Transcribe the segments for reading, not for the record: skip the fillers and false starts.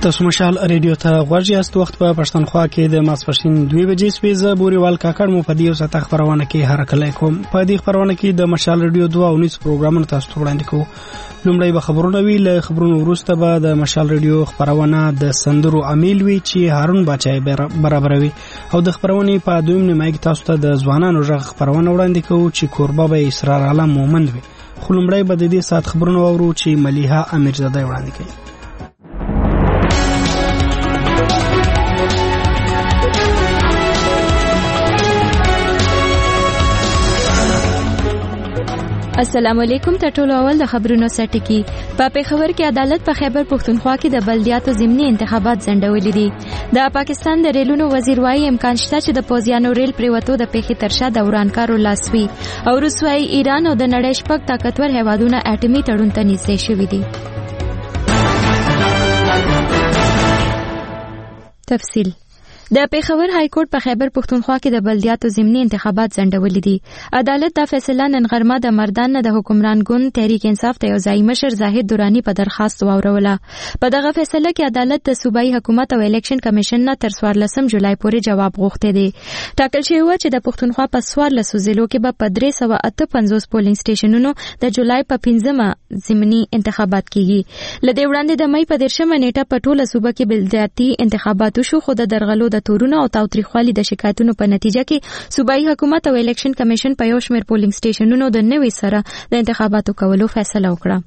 تاسو مشال ریډیو ته غوږ یاست. وخت په پښتونخوا کې د ماسپښین 2 بجې سوي. زه بوريوال کاکړ مو په دې وسه خبرونه کې هرکلی کوم. په دې خبرونه کې د مشال ریډیو 2 او 9 پروګرامونه تاسو ته وړاندې کوو. لومړی به خبرونه وی، له خبرونو وروسته به د مشال ریډیو خبرونه د سندرو امیل وی چې هارون باچای برابروي، او د خبرونې په دویم نیمه کې تاسو ته د ځوانانو غږ خبرونه وړاندې کوو چې کوربه به اسرار عالم مومند وي. خو لومړی به د دې سات خبرونه واورو چې ملیحه امیرزاده وړاندې کوي. السلام علیکم. ته ټول اول د خبرونو سرټکی. په پیښور کې عدالت په خیبر پښتونخوا کې د بلدیاتو ضمني انتخابات ځنډولې دي. د پاکستان د ریلونو وزیر وايي امکان شته چې د پوزیانو ریل پریوتو د پیښې ترشا د ورانکارو لاسوي، او روسوي ایران او د نړۍ شپږ طاقتور هیوادونه اټومي تړون ته نږدې شوي دي. تفصیل. د پیښور های کورټ په خیبر پښتونخوا کې د بلدیاتو ضمني انتخابات ځنډولې دي. عدالت دا فیصله نن غرمه د مردان نه د حکمران ګوند تحریک انصاف ته یو ځای مشر زاهد دورانی په درخواست واوروله. په دغه فیصله کې عدالت د صوبایي حکومت او الیکشن کمیشن نه تر 14 جولای پورې جواب غوښته دي. ټاکل شوی و چې د پښتونخوا په 14 ضلعو کې به په 358 پولینګ سټیشنونو د جولای په 15 ضمني انتخابات کیږي. لدې وړاندې د مې په 13 نیټه په ټوله صوبه کې بلدیاتي انتخابات شو، خو د درغلو د تورونو او تاوتریخوالي د شکایتونو په نتیجه کې صوبایي حکومت او الیکشن کمیشن په یو شمېر پولینګ سټیشنونو د نوي سره د انتخاباتو کولو فیصله وکړه.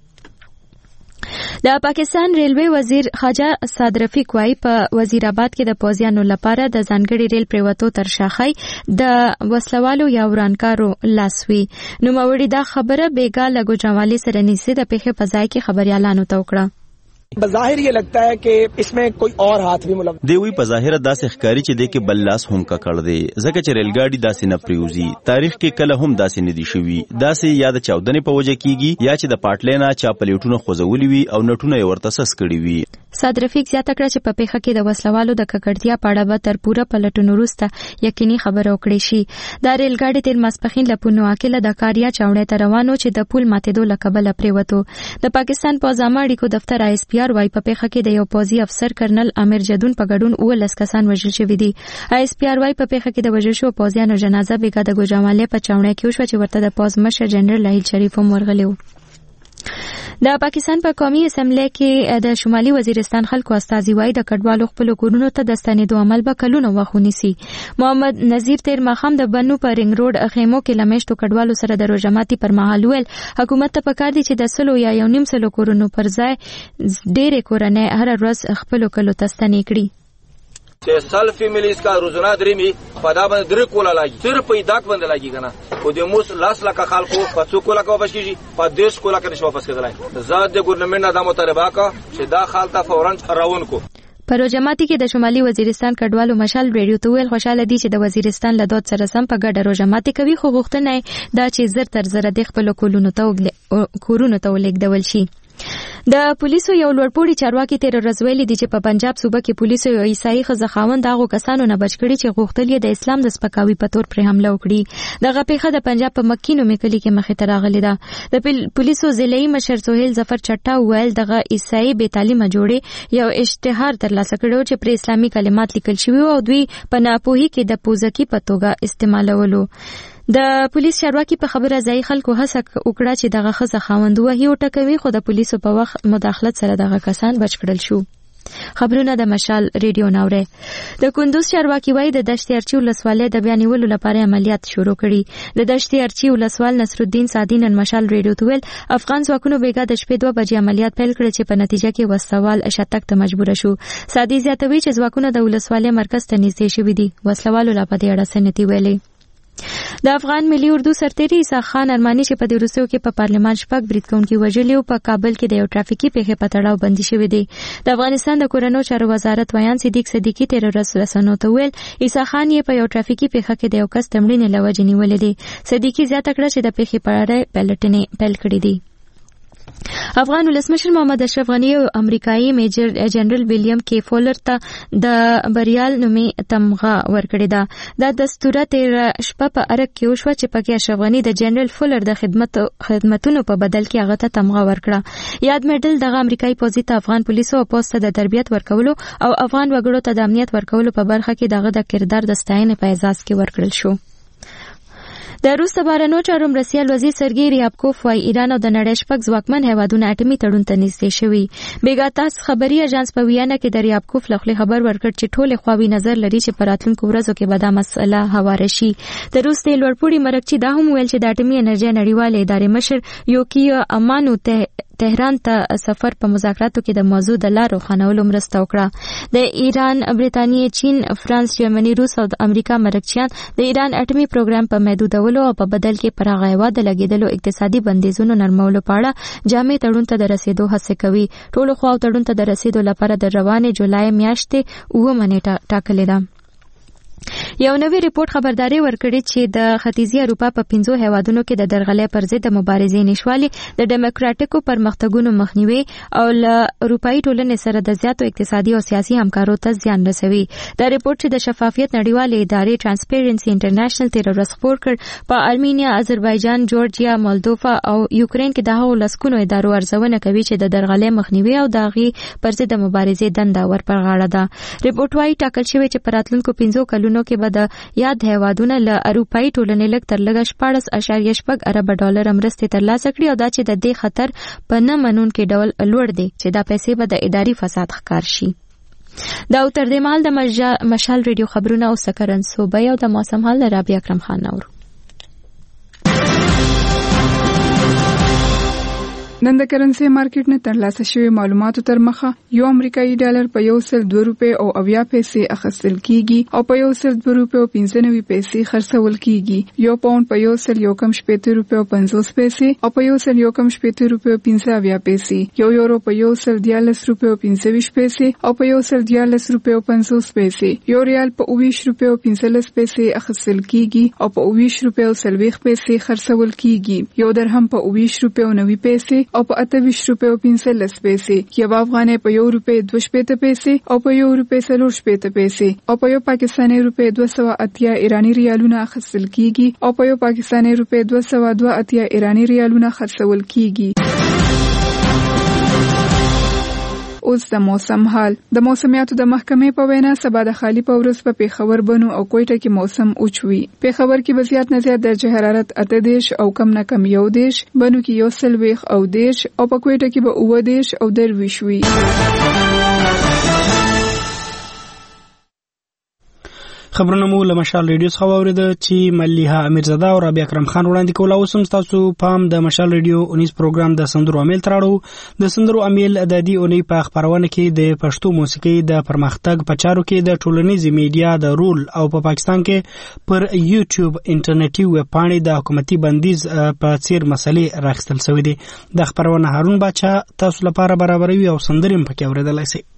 د پاکستان ریلوی وزیر خواجه سعد رفیق وايي په وزیر آباد کې د پوزیانو لپاره د ځانګړي ریل پریوتو تر شاخۍ د وسلوالو یا ورانکارو لاسوي. نو موري دا خبره بیګا لګو جوالي سره نږدې د پیښې په ځای کې خبريالانو ته وکړه. بظاهر ये लगता है कि इसमें कोई और हाथ भी मुलव्वस دی وی په ظاهر داسې ښکاری چې د کې بل لاس هم ککړ دی، ځکه چې ریل ګاډي داسې نه پریوزي. تاریخ کې کله هم داسې نه دي شوي. داسې یا د چاودنې په وجه کیږي یا چې د پاټلینا چا پلیټونو خوځولي وي او نټونه یې ورته سس کړي وي. سعد رفیق زیاته کړه چې په پیښه کې د وسلوالو د ککړتیا په اړه به تر پوره پلټنو وروسته یقیني خبره وکړي شي. دا ریل ګاډي تیر ماسپښین له پونواکې له د کاریا چاوړې ته روانو چې د پول ماتېدو له کبله پریوتو. د پاکستان پوځ عامه اړیکو دفتر ISPR وايي په پیښه کې د یو پوځي افسر کرنل امیر جدون په ګډون 19 کسان وژل شوي دي. ISPR وايي په پیښه کې د وژل شوو پوځیانو جنازه بیګا د ګوجامالې په چاوړې کې وشوه چې ورته د پوځ مشر جنرال لاهیل شریف هم ورغلی و. د پاکستان په قومي اسمبلی کې د شمالي وزیرستان خلکو استازي وايي د کډوالو خپل کورونو ته د ستنېدو عمل به کلونه وخت ونیسي. محمد نذیر تیر ماښام د بنو په رنګ روډ خیمو کې لمشتو کډوالو سره د روژه ماتي پر مهال ویل حکومت ته پکار دي چې د 100 یا 1.5 کورونو پر ځای ډېرې کورنۍ هر ورځ خپل کلو ته ستنې کړي. چې سل فیملیز کا روزانه درمی پدا باندې درې کولا لاګي صرف پیداک باندې لاګي کنه او د موس لاس لکه خلکو په څو کولا کا واپس کیږي په 10 کولا کې نشو واپس کېدلای. زاد د ګورنمنت نه دا مطالبه کا چې دا خالته فورا روان کو. په روجماتي کې د شمالي وزیرستان کډوالو مشال ریډیو ته ویل خوشاله دي چې د وزیرستان له دود سره سم په ګډه روجماتي کوي، خو غوښتنه دا چې زر تر زر د خپل کورونو ته ولېږدول شي. د پولیسو یو لوړپوړي چارواکي تیر ورځ ویلي دي چې په پنجاب صوبه کې پولیسو یو عیسائی ښځه خاوند هغو کسانو نه بچ کړي چې غوښتل یې د اسلام د سپکاوي په تور پرې حمله وکړي. دغه پیښه د پنجاب په مکی نومې کلي کې مخې ته راغلې ده. د پولیسو ضلعي مشر سهیل ظفر چټا ویل دغه عیسائی بې تعلیمه جوړې یو اشتهار ترلاسه کړو چې پر اسلامي کلمات لیکل شوي او دوی په ناپوهي کې د پوزکي په توګه استعمالولو. د پولیس چارواکي په خبره ځای خلکو هڅه وکړه چې دغه ښځه خاوند وهي او ټکوي، خو د پولیسو په وخت مداخلت سره دغه کسان بچ کړل شو. خبرونه د مشال ریډیو ناوره. د کندوز چارواکي وايي د دشت ارچي ولسوالۍ د بیانولو لپاره عملیات شروع کړي. د دشت ارچي ولسوال نصرالدین سعدی نن مشال ریډیو ته ویل افغان ځواکونو بیګا د شپې 2 بجې عملیات پیل کړ چې په نتیجه کې وسوال شتک ته مجبور شو. سعدی زیاتوي چې ځواکونه د ولسوالۍ مرکز ته نږدې شوي دي. وسلوالو لا په دې اړه سنتي ویلي. د افغان ملي اردو سرتیری عیسی خان ارمانی چې په دې وروستیو کې په پارلمان شپږ بریدکونکي وژلي او په کابل کې د یو ټرافیکي پیښې په تړاو بندي شوی دی. د افغانستان د کورنیو چارو وزارت ویان صدیق صدیقي تیر ورځ رسنیو ته ویل عیسی خان یې په یو ټرافیکي پیښه کې د یو کس د مړینې له وجې نیولې دی. صدیقي زیاته کړه چې د پیښې په اړه پلټنې پیل کړې دي. افغان ولسمشر محمد اشرف غنی او امریکایي میجر جنرال ویلیام کی فولر ته د بریال نومي تمغه ورکړی دا د دستور تیر شپه په ارګ کې وشو چې پکې اشرف غنی د جنرال فولر د خدمتونو په بدل کې هغه ته تمغه ورکړه. یاد میډل د امریکایي پوځي ته افغان پولیسو او پوسټ د تربیت ورکولو او افغان وګړو ته د امنیت ورکولو په برخه کې دغه د کردار د ستاینې په اعزاز کې ورکړل شو. د روس بهرنیو چارو مرستیال وزیر سرګی ریابکوف وايي ایران او د نړۍ شپږ ځواکمن هیوادونه اټومي تړون ته نږدې شوي. بیګاتاس خبري اژانس په ویانا کې د ریابکوف لخوا خبر ورکړ چې ټول خواوی نظر لري چې په راتلونکو ورځو کې به دا مسله هواره شي. د روس د لوړپوړي مرکزي دا هم ویل چې د اټومي انرژي نړیوال ادارې مشر یوکیو امانو تهران ته سفر په مذاکراتو کې د موضوع د لارو خانولو مرسته وکړه. د ایران، برېټانیا، چین، فرانس، جرمني، روس او د امریکا مرکزیان د ایران اټومي پروګرام په محدودولو او په بدل کې پر هغه هیواد لګیدلو اقتصادي بندیزونو نرمولو په اړه جامع تړون ته د رسیدو هڅه کوي. ټولو خواو تړون ته د رسیدو لپاره د روانې جولای میاشتې 9 نیټه ټاکلې ده. یو نوی ریپورت خبرداري ورکړي چې د ختیځي اروپا په 5 هیوادونو کې د درغلۍ پر ضد مبارزې نشوالي د ډیموکراټیکو پرمختګونو مخنیوي او له اروپאי ټولنې سره د زیاتو اقتصادي او سیاسي همکارو ته زیان رسوي. دا ریپورت چې د شفافیت نړیوالې ادارې ټرانسپیرنسي انټرنیشنل تیر ورځ خپور کړ په ارمینیا، آذربایجان، جورجیا، مولدووا او یوکرين کې د هغو لسکونو ادارو ارزونه کوي چې د درغلۍ مخنیوي او د هغې پر ضد مبارزې دنده ورپرغاړه ده. ریپورت وايي ټاکل شوی چې په راتلونکو 5 کلونو کې به د یاد هیوادونه له اروپאי ټولنې لږ تر لږه 14.6 ارب ډالر مرستې ترلاسه کړي او دا چې د دې خطر په نه منونکي ډول لوړ دی چې دا پیسې به د اداري فساد ښکار شي. دا تر دې مهال د مشال ریډیو خبرونه او سکرن صوبه او د موسم حال د رابعه اکرم خان نور. نن د کرنسي مارکیټ نه ترلاسه شوی معلوماتو تر مخه یو امریکایي ډالر په 102 روپے او 80 پیسې اخیستل کیږي او په 102 روپے او 95 پیسې خرڅول کیږي. یو پاوند په 1.17 روپے او 50 پیسې او په 1.17 روپے او 50 پیسې. یو یورو په 1.14 روپے او 25 پیسې او په 1.14 روپے او 50 پیسې. یو ریال په 20 روپے او 45 پیسې اخیستل کیږي او په 20 روپے او 40 پیسې خرڅول کیږي. یو درهم په 20 روپے او 90 پیسې او په 28 روپے او 45 پیسې. یو افغانۍ په 1 روپے 2 پیسې او په 1 روپے 4 پیسې او په 1 پاکستاني روپے 280 ایرانی ریالونه اخیستل کیږي او په 1 پاکستاني روپے 282 ایرانی ریالونه خرڅول کیږي. اوس د موسم حال. د موسمیاتو د محکمې په وینا سبا د خالی په ورځ په پیښور، بنو او کوټه کې موسم اوچوي. پیښور کې به زیات نه زیات درجه حرارت 18 او کم نه کم 11، بنو کې 21 او 10 او په کوټه کې به 19 او 20 وي. خبرونه مو له مشال ریډیو څخه واوریده چې ملیحه امیرزاده او رابعه اکرم خان وړاندې کوله. اوس هم تاسو پام د مشال ریډیو اونیز پروګرام د سندرو امیل تراړو. د سندرو امیل د دې اونۍ په خبرونه کې د پښتو موسیقي د پرمختګ په چارو کې د ټولنیزې میډیا د رول او په پاکستان کې پر یوټیوب انټرنیټي ویب پاڼې د حکومتي بندیز په څیر مسلې راخستل شوې دي. د خبرونه هارون باچا تاسو لپاره برابروي او سندرې پکې اوریدلای شئ.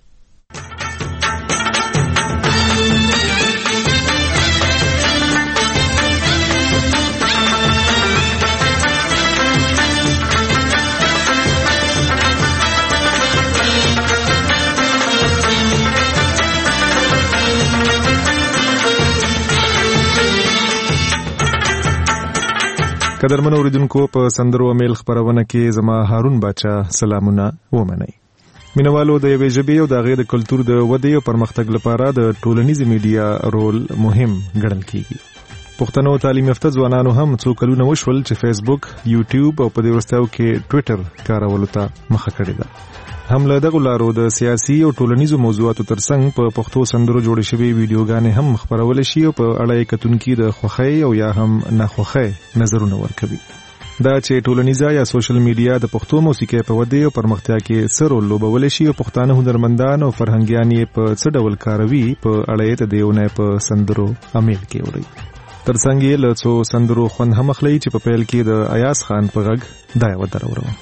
قدرمن اوریدونکو، په سندرو امیل خبرونه کې زما هارون باچا سلامونه ومنئ. مینوالو، د یوې ژبې او د هغې د کلتور د ودې او پرمختګ لپاره د ټولنیزې میډیا رول مهم ګڼل کیږي. پښتنو تعلیم یافته ځوانانو هم څو کلونه وشول چې فیسبوک، یوټیوب او په دې وروستیو کې ټویټر کارولو ته مخه کړې ده. هم له دغو لارو د سیاسي او ټولنیزو موضوعاتو ترڅنګ په پښتو سندرو جوړې شوې ویډیوګانې هم خپرولی شي او په اړه یې کتونکي د خوښۍ او یا هم ناخوښۍ نظرونه ورکوي. دا چې ټولنیزه یا سوشل میډیا د پښتو موسیقۍ په ودې او پرمختیا کې څه رول لوبولی شي او پښتانه هنرمندان او فرهنګیان یې په څه ډول کاروي، په اړه یې د دې اونۍ په سندرو امیل کې اورئ. ترڅنګ یې له څو سندرو خوند هم اخلئ چې په پیل کې د ایاز خان په غږ دا یوه دروروم.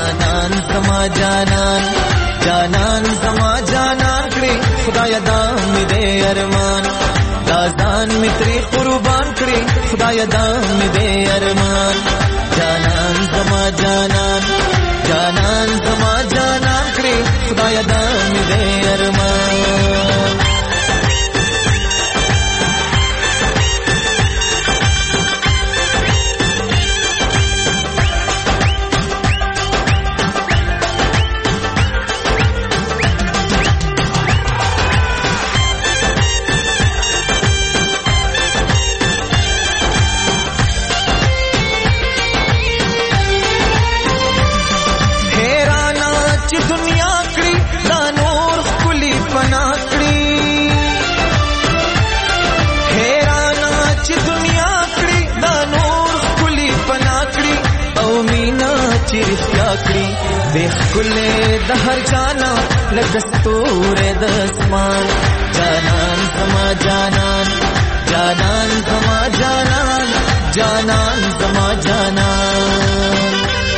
جانان زما جانان کړي خدای دا خدای دام دې ارمان جانان زما جانان جانان زما جانان کړې خدای دام دې ارمان دیکھ کلے دہر جانا لگستور دسمان جانان زما جانان جانان زما جانان جانان زما جانان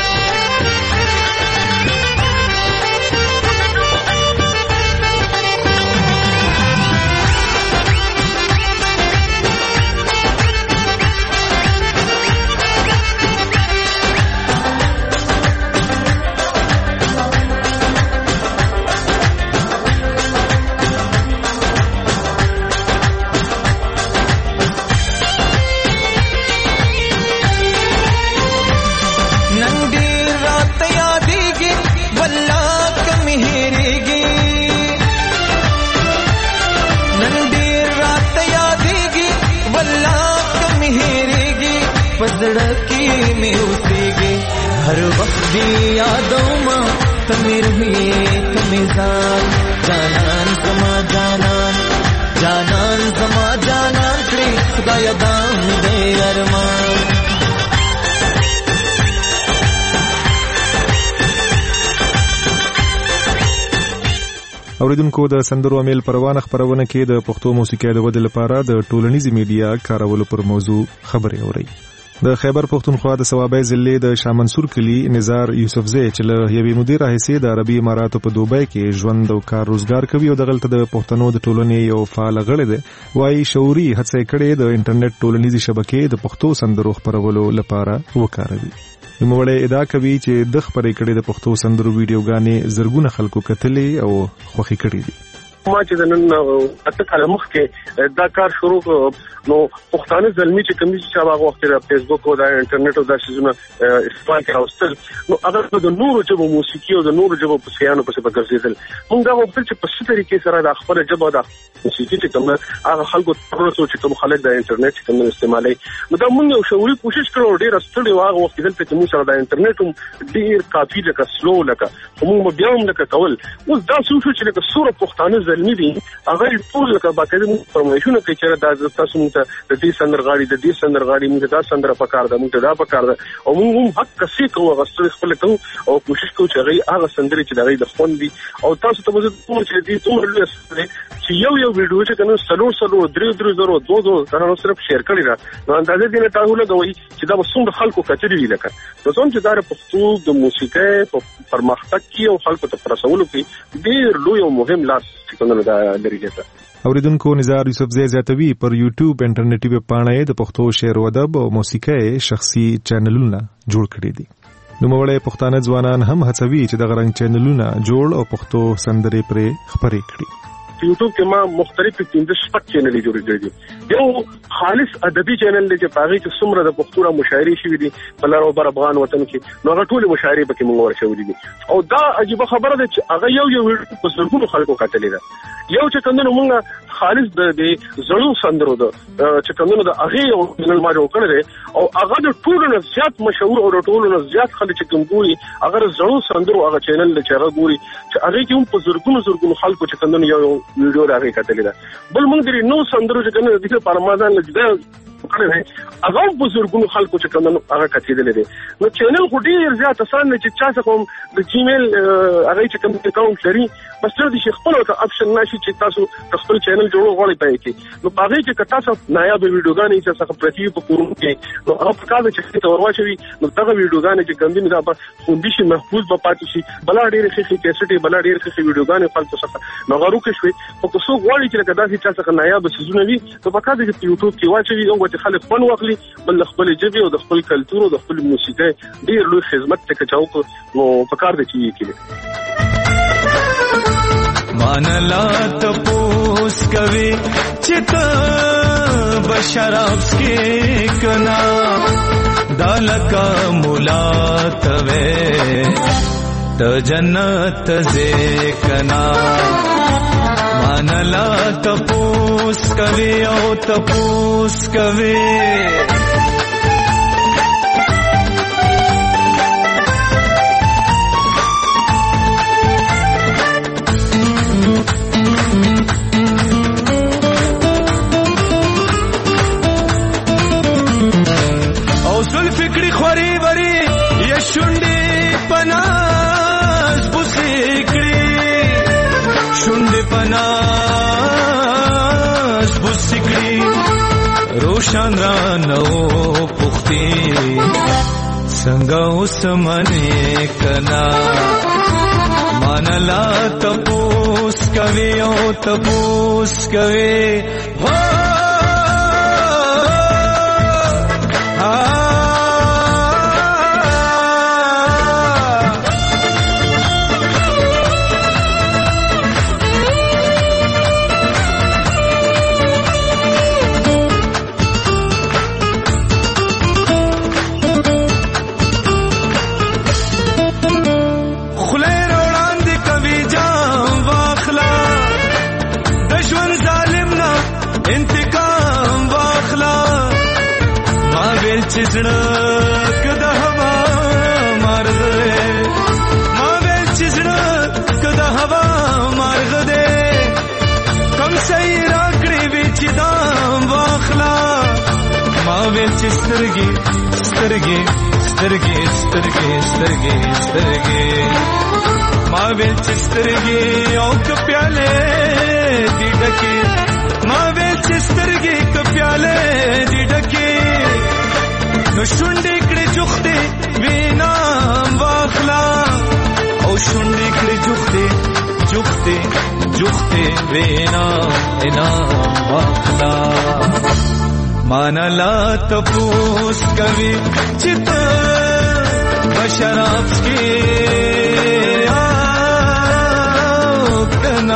हर वक्त यादों में तमिर हुए तमिजान जानान जमा जानान जानान जमा जानान करे खुदाया दाम दे अरमान اوریدونکو د سندرو امیل پروانه خبرونه کې د پښتو موسیقۍ د ودې لپاره د ټولنیزي میډیا کارولو پر موضوع خبرې اوري. د خیبر پښتونخوا د ثوابای ضلع د شاه منصور کلی نزار یوسفزی چې له یوې مودې راهیسې د عربي اماراتو په دوبۍ کې ژوند او کار روزګار کوي او دغلته د پښتنو د ټولنې یو فعال غړی دی وايي شعوري هڅې کړې د انټرنیټ ټولنیزي شبکې د پښتو سندرو خبرولو لپاره وکاروي. نوموړی ادعا کوي چې د خبرې کړې د پښتو سندرو ویډیوګانې زرګونه خلکو کتلې او خوښي کړې دي. ما چې نن اته کال مخکې دا کار شروع نو پښتانه زلمی چې کوم چې هغه وخت د فیسبوک او د انټرنیټ او د شیزونو استعمال کاوستل نو هغه د نورو ژبو موسیقي او د نورو ژبو په سیانو په څیر ګرځیدل موږ دا وخت چې په څه طریقې سره د خپل ژبه د موسیقي چې کوم هغه خلکو ترڅو چې کوم خلک د انټرنیټ کوم استعمالي نو دا موږ یو شعوري کوشش کړو ډیر ستړي واغه وخت دلته چې موږ سره د انټرنیټ ډیر کافي لکه سلو لکه موږ بیا هم لکه کول اوس دا څه چې لکه سوره پښتانه زلمی دي هغه ټول لکه باقاعده موږ پرموشن کوي چې دا تاسو موږ د دې سندرغاړي د دې سندرغاړي موږ دا سندره پکار ده موږ دا پکار ده او موږ هم حق کسي کوو غوښتل خپل کوو او کوشش کوو چې هغه سندري چې دغه د خوند دي او تاسو ته مزه کوم چې دې ټول لوي چې یو ویډیو چې کنه سلو 3 دا صرف شیر کړی را نو اندازې دې نه تاسو لګوي چې دا وسوم خلکو کچري وی لکه نو څنګه چې دا پښتو د موسیقۍ په پرمختګ کې او خلکو ته پرسولو کې ډیر لوی او مهم لاس څنګه دا لري ده. اوریدونکو نزار یوسفزی زیاتوي پر یوټیوب انټرنیټي ویب پاڼه د پښتو شعر و ادب او موسیقۍ شخصي چینلونه جوړ کړي دي. نوموړی پښتانه ځوانان هم هڅوي چې د غرنګ چینلونه جوړ او پښتو سندرې پرې خبرې کړي. یوټیوب کې ما مختلف 15 چینلې جوړ کړي دي. یو خالص ادبي چینل دی چې پاغي چې څومره د پښتو مشاعرې شوي دي په لارو بر افغان وطن کې نو هغه ټول مشاعرې پکې موږ ورشوي دي او دا عجیب خبره ده چې هغه یو په زرګونو خلکو کتلې ده یو چې کندنه موږ خالص د زړو سندرو ده چې کندنه د هغه یو چینل ما جوړ کړی او هغه د ټولو نه زیات مشهور او د ټولو نه زیات خلک چې کوم ګوري هغه زړو سندرو هغه چینل چې هغه ګوري چې هغه کې هم په زرګونو خلکو چې کندنه یو ویډیو راغی کتلې ده بل موږ د نو سندرو چې کنه د پرمادان لږه هغه بزرګونو خلکو چې کوم هغه کتیدل دي نو چینل خو ډیر زیات آسان نه چې چا څه کوم د جیمیل هغه چې کوم اکاونټ لري بس تر دې خپل او اپشن نشي چې تاسو خپل چینل جوړو غواړئ پای کې نو هغه چې تاسو نایاب ویډیوګانې چې څه پرتی په کورونو کې نو هغه په کاله چې ته ورواچوي نو دغه ویډیوګانې چې کوم دي دا په خوندشي محفوظ به پاتې شي بلا ډیر ښه کیسټي بلا ډیر ښه ویډیوګانې خپل څه نو غواړو کې شوي په څو غواړي چې دا چې څه نایاب سيزونه وي نو په کاله چې یوټیوب کې واچوي او خلک خوند واخلي بل خپل ژبې او د خپل کلتور او د خپل موسیقۍ ډیر لوی خدمت ته کچاو نو پکار دي چې کېږي مانلا تپوس کوي چې ته بشراب کې کنا دالکا مولاتوي ته جنت زې کنا مانلا تپوس کوي او تپوس کوي شونډې پناس بوسې کړې شونډې پناس بوسې کړې روشن را نو پختې څنګه اوس منې کنا مانلا تپوس کوي او تپوس کوي چزړه کده هوا مارغ دې ما ویل چزړه کده هوا مارغ دې کم سي راکړې وی چې دام واخلا ما ویل چې سترګې سترګې سترګې سترګې سترګې سترګې ما ویل چې سترګې او کپیاله دې ډکې ما ویل چې سترګې کپیاله دې ډکې نو شونډې کړې جوختې وینام واخلا او شونډې کړې جوختې جوختې جوختې وینام انام واخلا مانلا تپوس کوي چې ته بشراب کې آو کنا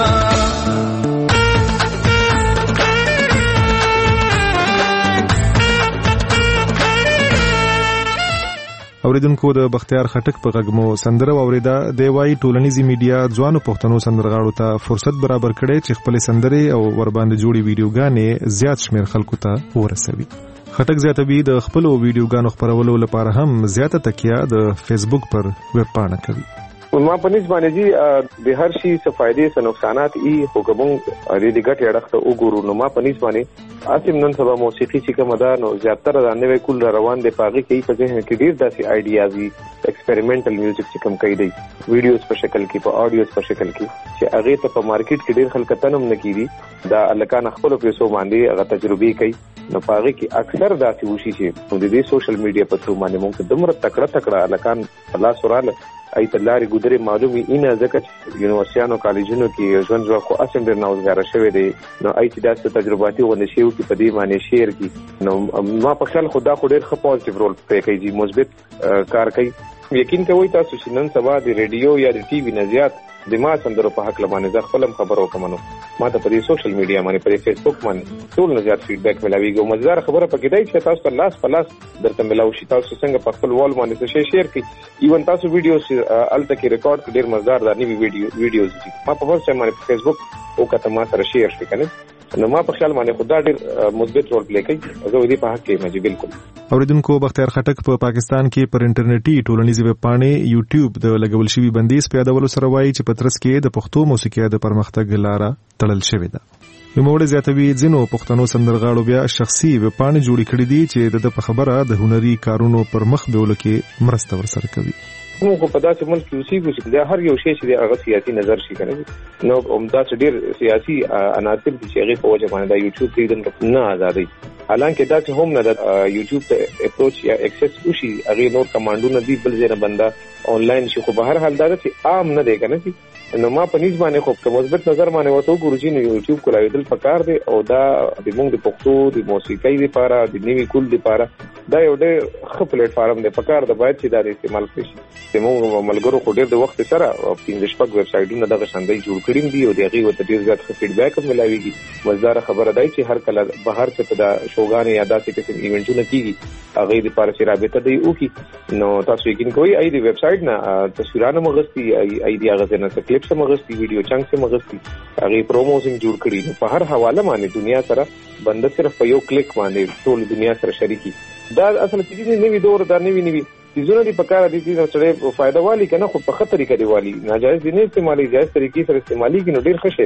اوریدونکو د بختیار خټک په غږمو سندره اوریدا دی وايي ټولنیزي میډیا ځوانو پښتنو سندرغاړو ته فرصت برابر کړي چې خپل سندرې او ورباندې جوړي ویډیوګانې زیات شمیر خلکو ته ورسوي. خټک زیاتوي د خپل ویډیوګانو خپرولو لپاره هم زیاته تکیه د فیسبوک پر ویب پاڼه کوي. ما په نسبانه جی د هر شي څه فائدې څه نقصانات ای حکومت لري ګټه اړخته وګورو نو ما په نسبانه اسیم نن سبا موسیقي چې کومه ده نو زیاتره د نوې کول روان دي پاږي کې په ذهن کې ډیر داسې آیډیاز وي ایکسپریمنټل میوزیک چې کوم کوي دی ویډیوز په شکل کې په آډیوز په شکل کې چې هغه ته په مارکیټ کې ډیر خلک تنم نه کیږي دا الکان خپل پیسو باندې هغه تجربه کوي نو پاږي کې اکثر داسې وشي چې د دې سوشل میډیا په ثرو باندې موږ دمر تکړه الکان الله سوراله ایت لاري ګودري معلومي اینه ځکه یونیورسيانو کالجونو کې ژوند خو اسیم ډیر نوځګار شوی دی نو ایت داسې تجرباتي ونه شیو کې په دې باندې شیر کی نو ما په خیال خدا خو ډیر ښه پوزټیو رول پلی کوي مثبت کار کوي یقین کوي تاسو چې نن سبا د ریډیو یا د ټي وي نه زیات د ما سندرو په حق لمانه ځ خپلم خبرو کومنو ما ته په سوشل میډیا باندې په فیسبوک باندې ټول نه زیات فیډبیک ملاويږي او مزدار خبره پکې دی چې تاسو ته لاس په لاس درته ملاوي شي تاسو څنګه په خپل وال باندې څه شیر کړئ ایون تاسو ویډیوز الته کې ریکارډ کړئ ډیر مزدار دا نوی ویډیوز دي ما په ورسره باندې په فیسبوک او کته ما سره شیر شي کنه نو ما په خیال باندې خدا ډیر مثبت رول پلی کوي زه دې په حق کې مجبور بالکل. اوریدونکو بختیار خټک په پاکستان کې پر انټرنیټي ټولنیزې ویب پاڼې یوټیوب د لګول شوی بندیز په یادولو سره وایي چې پترس کې د پښتو موسیقۍ د پرمختګ لاره تړل شوې ده. نوموړی زیاتوي ځینو پښتنو سندرغاړو بیا شخصي ویب پاڼې جوړې کړې دي چې د په خبره د هنري کارونو پر مخ بیولو کې مرسته ورسره کوي. موږ په داسې ملک کې اوسېږو چې دا هر یو شی چې هغه سیاسي نظر شي کنه نو عمده ډېر سیاسي عناصر چې هغه په وجه باندې د یوټیوب کې نه آزادي حالانکه دا چې هم نه د یوټیوب ته اپروچ یا اکسس وشي هغه نور کمانډونه دی بل ځای نه بندا آنلاین شي خو به هر حال دا چې عام نه دی کنه چې نو ما په نيز باندې خو په مثبت نظر باندې وته ګورجی نو یوټیوب کولاویدل پکار دی او دا د موږ د پښتو د موسیقۍ لپاره د نیوي کول لپاره دا یو ډېر ښه پلیټ فارم دی پکار د باید چې دا استعمال کړي چې موږ ملګرو خو ډېر د وخت سره پنځه شپږ ویب سایټونه دغه شاندای جوړ کړی دي او دغه وته ډېر زیات فیډبیک هم ملاويږي مزدار خبره دی چې هر کله بهر څخه د شوګان یا داسې قسم ایونټونه کیږي هغه لپاره چې رابطه دی او کی نو تاسو یقین کوئ ای دی ویب سایټ نه تصویرانه مغستی ای دی هغه نه کلیپس مغستی ویډیو چنګ سم مغستی هغه پروموشن جوړ کړی نو په هر حواله باندې دنیا سره بنده صرف په یو کلیک باندې ټول دنیا سره شریکي دا اصل چې نوی دور دا نوی چیزونه دی پکاره دي چې سره فائدہ والی کنه خو په خطرې کې دی والی ناجایز دي نه استعمالي جایز طریقې سره استعمالي کې نو ډیر ښه شي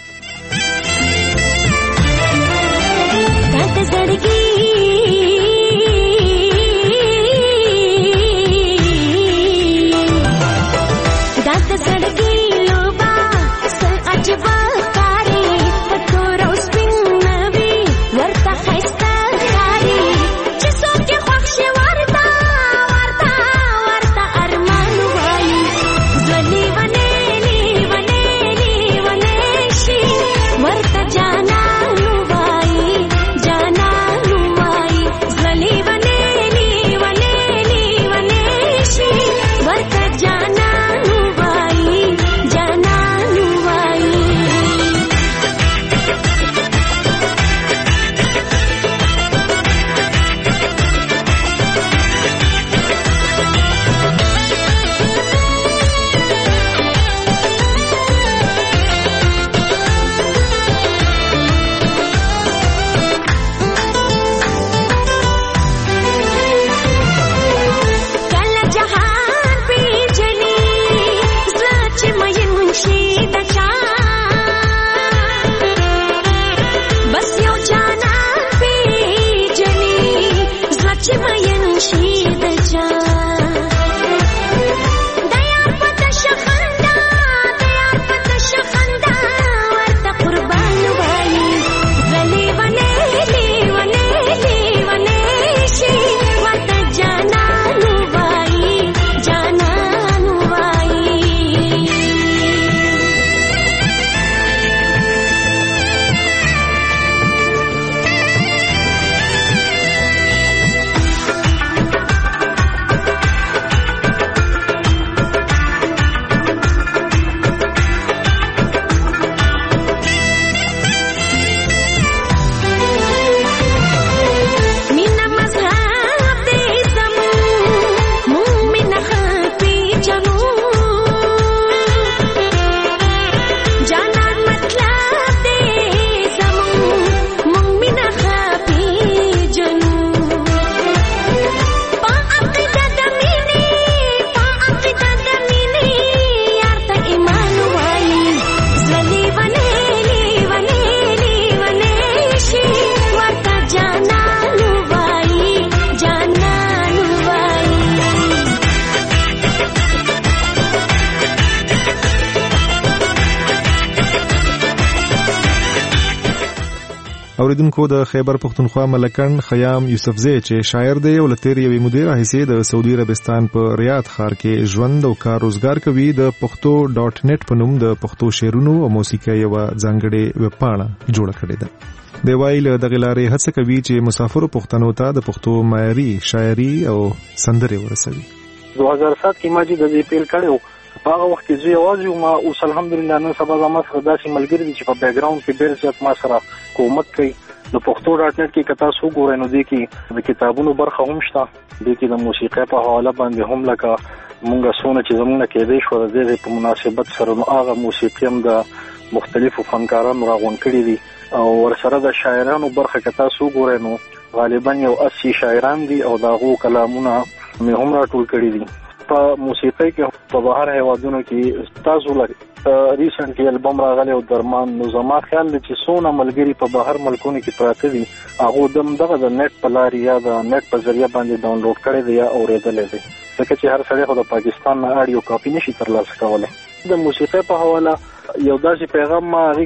اوریدونکو د خیبر پختونخوا ملکن خیام یوسفزی چې شاعر دی او لتیر یوې مدیر حیثیت د سعودي عربستان په ریاض ښار کې ژوند او کار روزګار کوي د پښتو.net په نوم د پښتو شعرونو او موسیقۍ یو ځانګړې ویب پاڼه جوړه کړې ده دی وایي له دغه لارې هڅه کوي چې مسافرو پښتنو ته د پښتو معیاري شاعري او سندرې ورسوي 2007 کې ما چې د دې پیل کړو هغه وخت کې زه یوازې ما اوس الحمدلله نن سبا زما سره داسې ملګري دي چې په بیک گراوند کې ډېر زیات ما سره کومک کوي د پښتو.net کې کتا سو ګورئ نو دې کې د کتابونو برخه هم شته دې کې د موسیقۍ په حواله باندې هم لکه مونږه سونه چې زمونږ کې دې شو د دې په مناسبت سره نو هغه موسیقي هم د مختلفو فنکارانو راغون کړي دي او ورسره د شاعرانو برخه کتا سو ګورئ نو غالبا یو 80 شاعران دي او داغو کلامونه مې هم راټول کړي دي په موسیقۍ کې په بهر هیوادونو کې تاسو لکه ریسنټلی البم راغلی او درمان نو زما خیال دی چې څونه ملګري په بهر ملکونو کې پراته دي هغه دغه د نت په لارې یا د نت په ذریعہ باندې ډاونلوډ کړی دی یا اورېدلی دی ځکه چې هر سړی خو د پاکستان نه اډیو کاپي نشي ترلاسه کولی د موسیقۍ په حواله یو داسې پیغام ما هغه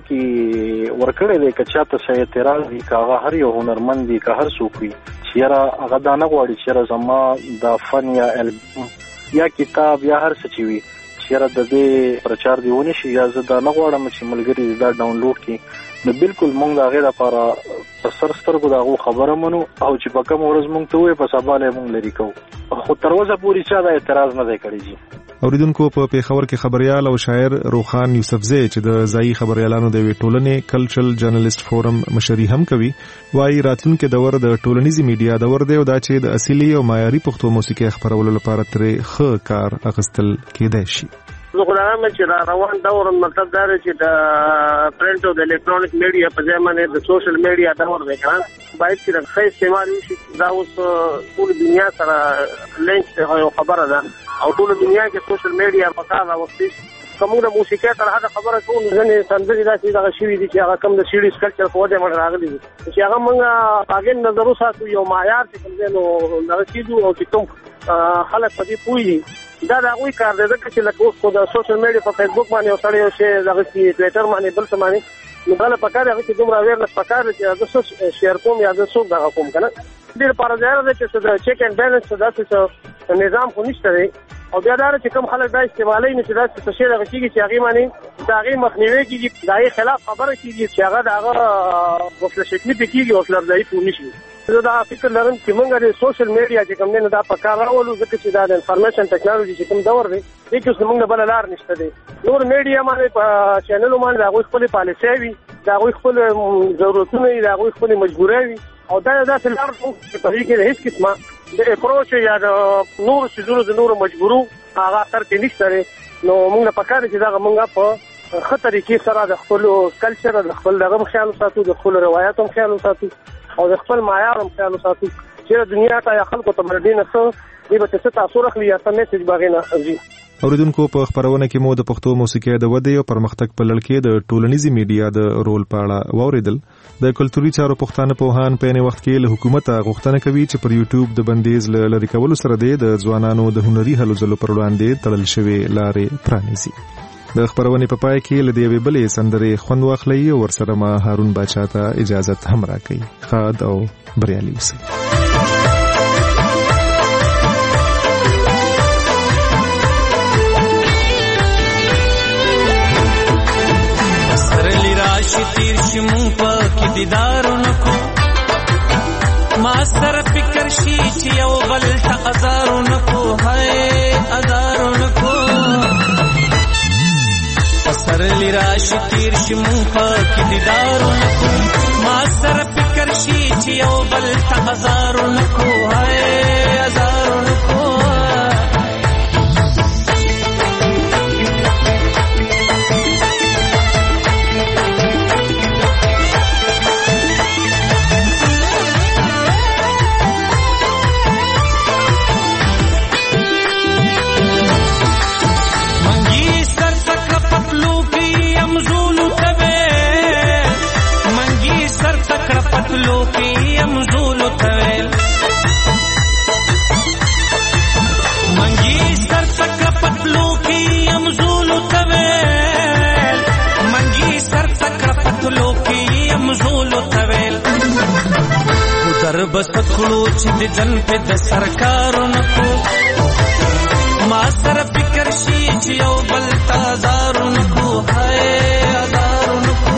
کې ورکړی دی که چاته څه اعتراض وي که هغه هر یو هنرمند وي که هر څوک وي چې یاره هغه دا نه غواړي چې یاره زما دا فن یا البوم یا کتاب یا هر څه چې وي چې یاره د دې پرچار دی ونی شي یا زه دا نه غواړم چې ملګري دا ډاونلوډ کړي نو بالکل مونږ د هغې لپاره په سر سترګو د هغو خبره منو او چې په کومه ورځ مونږ ته ووایي په سبا له مونږ لرې کوو خو تر اوسه پورې چا دا اعتراض نه دی کړی جي. اوریدونکو په پیښور کې خبريال او شاعر روخان یوسفزی چې د ځایي خبريالانو د ټولنې کلچرل جرنالست فورم مشري هم کوي وايي راتلونکي دور د ټولنیزي میډیا دور دی او دا چې د اصلي او معیاري پښتو موسیقي خبرولو لپاره ترې ښه کار اخیستل کېدای شي. زه غواړم چې دا روان دور مطلب دا دی چې د پرنټ او د الکترونیک میډیا په ځای باندې د سوشل میډیا دور دی کنه باید چې د ښه استعمال وشي. دا اوس ټول دنیا سره لینک یو خبره ده او ټول دنیا کې سوشل میډیا په کار راوستي کومه د موسیقي تر هغه خبره کوم ځنې سندري داسې دغه شوي دي چې هغه کم د سیډیز کلچر په وجه باندې راغلي دي چې هغه موږ هغه نظر وساتو یو معیار چې کوم دی نو دغه کېدو او چې کوم خلک په دې پوهېږي دا د هغوی کار دی ځکه چې لکه اوس خو د سوشل میډیا په فیسبوک باندې یو سړی یو شی دغه ټویټر باندې بل څه باندې نو بله پکار دی هغه چې دومره اویرنس پکار دی چې زه څه شیر کوم یا زه څوک دغه کوم که نه دې لپاره ځایره دی چې د چیک اینډ بیلنس داسې څه نظام خو نشته دی او بیا دا چې کوم خلک دا استعمالوي نو چې داسې څه شی دغه کېږي چې هغې باندې د هغې مخنیوی کېږي د هغې خلاف خبره کېږي چې هغه د هغه حوصله شکني پرې کېږي حوصله افزایي پرې نه شي. زه دا فکر لرم چې موږ د سوشل میډیا چې کوم دی نو دا په کار راولو ځکه چې دا د انفارمیشن ټیکنالوژي چې کوم دور دی دې کې اوس موږ نه بله لار نشته دی. نور میډیا باندې په چینلو باندې د هغوی خپلې پالیسۍ وي د هغوی خپل ضرورتونه وي د هغوی خپلې مجبورۍ وي او دا داسې لار چې په دې کې د هېڅ قسمه د اپروچ یا د نورو څیزونو د نورو مجبورو هغه اثر کې نشته دی. نو موږ نه پکار دی چې دغه موږ په ښه طریقې سره د خپلو کلچر د خپل دغه هم خیال وساتو د خپلو روایاتو هم خیال وساتو او د خپل معیار هم خیال وساتو چې دنیا ته یا خلکو ته باندې نه څه دې به څه تاثیر اخلي یا څه میسج باغې نه ځي. اوریدونکو په خبرونه کې مو د پښتو موسیقي د ودې او پرمختګ په لړ کې د ټولنیزي میډیا د رول په اړه واوریدل. د کلتوري چارو پښتانه پوهان په نه وخت کې له حکومت غوښتنه کوي چې پر یوټیوب د بندیز لری کولو سره د ځوانانو د هنري هلو ځلو پر وړاندې تړل شوی لارې پرانیزي. د خبرونې په پای کې له دې بلې سندرې خوند واخلئ او ورسره ما هارون باچا ته اجازه هم راکړئ. ښاد او بریالي اوسئ. سرلی راشي تیر شي مونږ پکې دیدارونه کو ما سره فکر شي چې یو بل ته ازارونه کو هاي ازارونه کو سرلی راشي تیر شي مونږ پکې دیدارونه کو ما سره فکر شي چې یو بل ته ازارونه کو هاي ازارونه کو بس کړو چې د جن په د سرکارونو کو ما سره فکر شي چې یو بل تازارونو کو هاي ازارونو کو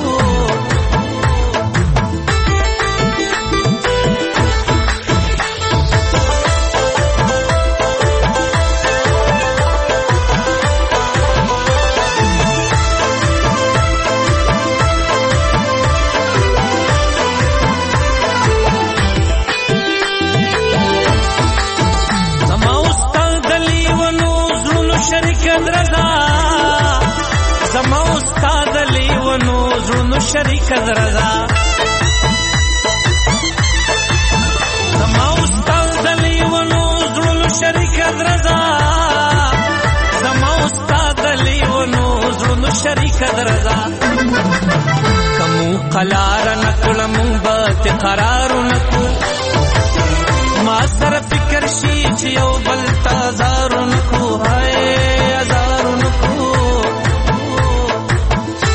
شریک درزا زما استاد دلی ونو زړونو شریک درزا زما استاد دلی ونو زړونو شریک درزا کوم قلار نکړم به قرار نکو ما سره فکر شي چې یو بل تازار نکو هاي ازار نکو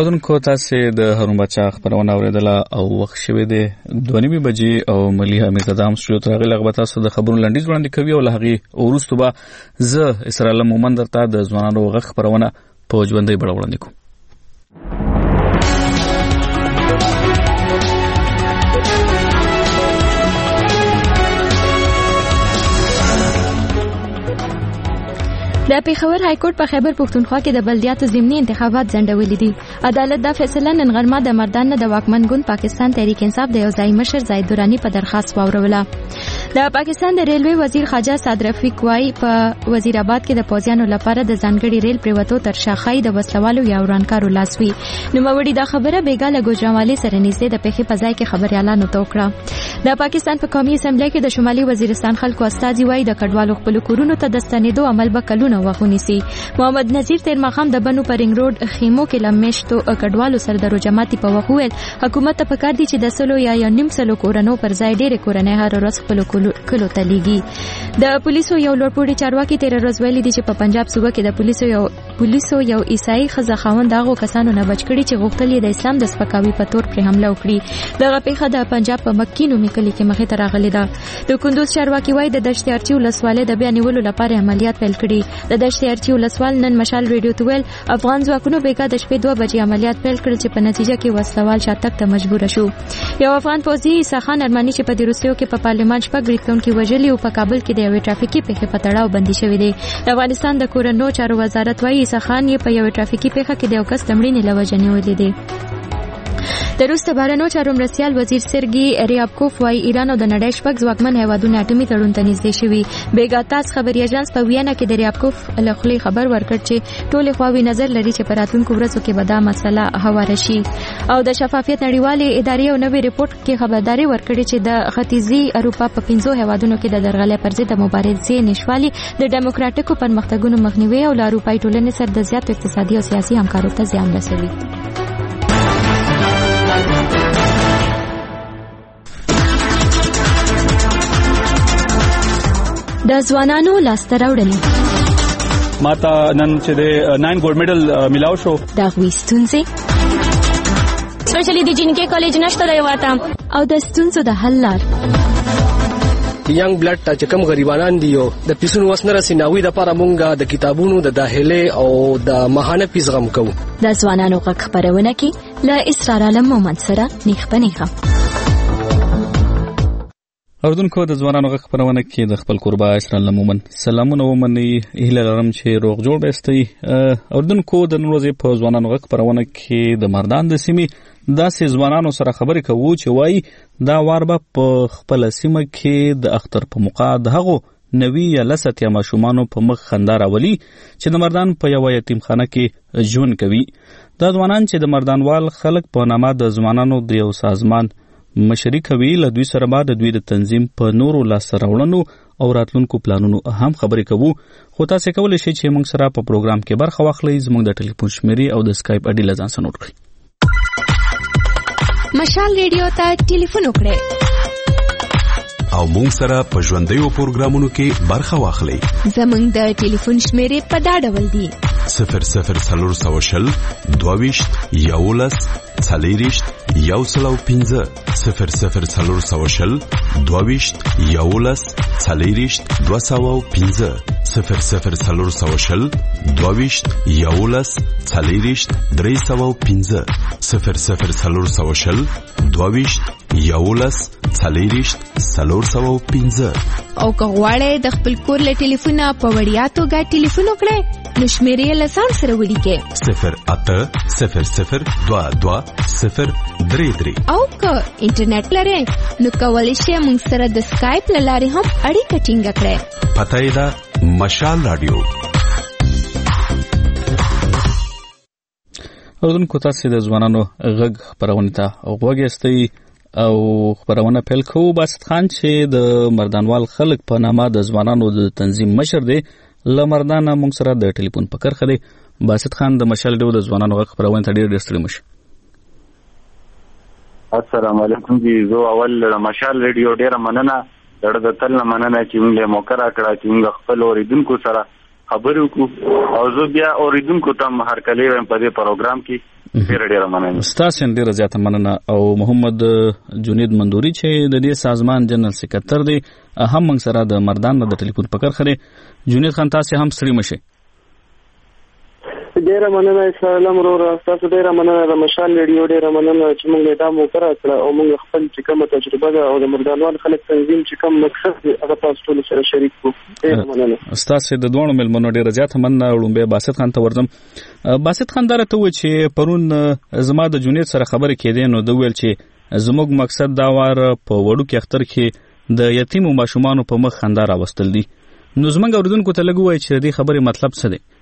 اودونکو تاسو د هارون بچا خبرونه اوریدله او وخت شوه د 2:30 بجې او ملي امتدام شو تر هغه لغبه تاسو د خبرونو لنډیز وړاندې کوي او لهغه ورستو به زه اسرائیل مومن درته د ځوانانو غږ خبرونه په ژوندۍ بڼه وړاندې کوم. د پیښور های کورټ په خیبر پښتونخوا کې د بلدیاتو ضمني انتخابات ځنډولي دي. عدالت دا فیصله نن غرمه د مردان نه د واکمن ګوند پاکستان تحریک انصاف د یو ځای مشر زید دورانی په درخواست واوروله. د پاکستان د ریلوی وزیر خواجه صاد رفیق وايي په وزیر آباد کې د پوځیانو لپاره د ځانګړي ریل پریوتو تر شاخای د وسلوالو یا ورانکارو لاسوي. نو موري دا خبره بیګاله ګوجرانوالي سره نږدې د پیښې په ځای کې خبريالانو ته وکړه. د پاکستان په قومي اسمبلی کې د شمالي وزیرستان خلکو استازي وايي د کډوالو خپل کورونو ته د ستنېدو عمل به کلونه وخونیسي. محمد نذیر تیر مخام د بنو پرنګ روډ خیمو کې لمشتو کډوالو سره د روجماتي په وخت ویل حکومت ته پکار دي چې د سلو یا نیم سلو کورونو پر ځای ډېر کورنۍ هر ورځ خپل کلو ته لیږي. د پولیسو یو لوړپوړي چارواکي تیر ورځ ویلي دي چې په پنجاب صوبه کې د پولیسو یو عیسائی خزه خاوند هغه کسانو نه بچ کړي چې غوښتل د اسلام د سپکاوي په تور پر حمله وکړي. دغه پیښه د پنجاب په مکی نومي کلی کې مخې ته راغلې ده. د کندوز چارواکي وايي د دشت ارچي ولسوالۍ د بیا نیولو لپاره عملیات پیل کړي. د دشت ارچي ولسوال نن مشال ریډیو ته ویل افغان ځواکونو بیګا د شپې 2 بجې عملیات پیل کړل چې په نتیجه کې وسلوال شاتګ ته مجبور شو. یو افغان پوځي عیسی خان ارمانی چې په دیروسیو کې په پارلیمان شپږ بریټون کې وژلي او په کابل کې د یو ټرافیکي پیښې په تړاو بندي شوی دی. د افغانستان د کورنو چارو وزارت وايي عیسی خان یې په یو ټرافیکي پیښه کې د یو کس تمرین لوجه نیولې دی. د روس بهرنیو چارو مرستیال وزیر سرګي ریابکوف وايي ایران او د نړۍ شپږ ځواکمن هیوادونو اټومي تړون ته نږدې شوي. بیګا تاس خبري اژانس په ویانا کې د ریابکوف له خولې خبر ورکړ چې ټول خواوی نظر لري چې په راتلونکو ورځو کې به دا مسله هواره شي. او د شفافیت نړیوالې ادارې یو نوې ریپورت کې خبرداري ورکړې چې د ختیځي اروپا په 15 هیوادونو کې د درغلۍ پر ضد مبارزې نشوالي د ډیموکراټیکو پرمختګونو مخنیوي او د اروپאי ټولنې سره د زیاتو اقتصادي او سیاسي همکارۍ ته زیان رسوي. د ځوانانو لاسته راوړنې ماته نن چې د 9 ګولډ میډل میلاو شو. د غوي ستونزې سپیشلی د جنکې کالج نشته دی واته او د ستونزو د حل لار. ینګ بلډ ته چې کوم غریبانان دي او د پیسونو وسنه رسیناوي د لپاره مونږه د کتابونو د داخله او د ماهانه پیس غم کوو. د ځوانانو غږ خبرونه کې له اسرار علم مومن سره نیخ پنیخه. اردوونکو د ځوانانو غږ خبرونه کې د خپل قربا اسرائیل مومن سلامونه ومني هیله لرم چې روغ جوړ یاستئ. اردوونکو د نن ورځې په ځوانانو غږ خبرونه کې د مردان د سیمې داسې ځوانانو سره خبرې کوو چې وایي دا وار به په خپل سیمه کې د اختر په موقع د هغو نوي یا لساتیا ماشومانو په مخ خندا راولي چې د مردان په یو یتیمخانه کې ژوند کوي. دا ځوانان چې د مردانوال خلک په نامه د ځوانانو د یو سازمان مشري کوي له دوی سره بعد د دوی د تنظیم په نورو لاسته راوړنو او راتلونکو پلانونو هم خبرې کوو. خو تاسو کولی شئ چې موږ سره په پروګرام کې برخه واخلئ. زموږ د ټلیفون شمیرې او د اسکایپ اډي له ځان سره نوٹ کړئ. مشال ریډیو ته ټلیفون وکړئ او موږ سره په ژوندیو پروګرامونو کې برخه واخلئ. زموږ د ټلیفون شمیرې په دا ډول دي: 00 22 11 40 105 00 22 11 40 205 00 22 11 40 305 00 22 11 40 305. او که غواړئ د خپل کور له ټلیفونه په وړیا توګه ټلیفون وکړئ نو شمیرې له ځان سره ولیکئ 0800 22 033. او که انټرنیټ لرئ نو کولی شئ موږ سره د اسکایپ له لارې هم اړیکه ټینګه کړئ. پته یې ده مشال رادیو. اردوونکو تاسو د ځوانانو غږ خبرونه ته غوږ یاستئ او خبرونه پیل کوو. باسط خان چې د مردانوال خلک په نامه د ځوانانو د تنظیم مشر دی له مردانه موږ سره د ټلیفون په کرخه دی. باسط خان د مشال ډیو د ځوانانو غږ خبرونه ته ډېر ستړي مشه. السلام علیکم جی. زه اول مشال ریډیو ډیره مننه، ډېر د تل مننه چې موږ له موقع راکړه چې موږ خپل اوریدونکو سره خبرې وکړو او زه بیا اوریدونکو ته هرکلی وایم په دې پروګرام کې ډېره مننه. ستاسو ډېره زیاته مننه. او محمد جنید مندوري چې د دې سازمان جنرال سکرټر دی هم موږ سره د مردان د ټلیفون په کار خره. جنید خان تاسو هم ستړي مشه. ډیره مننه اسلام ورور، تاسو ډیره مننه د مشال ریډیو، ډیره مننه چې موږ دا مو کړه او موږ خپل چې کومه تجربه ده او د مردانوال خلک تنظیم چې کوم مقصد هغه تاسو ټول سره شریک کړو. ډیره مننه. تاسو د دوه ملمنو ډیره زیاته مننه. لومبه باسط خان ته ورځم. باسط خان درته و چې پرون زما د جنید سره خبرې کېدې نو د ویل چې زموږ مقصد دا وار په وړو کې اختر کې د یتیم او ماشومان په مخ خندا راوستل دي. نو زمونږ اوریدونکو ته لګوي چې دې خبرې مطلب څه دی؟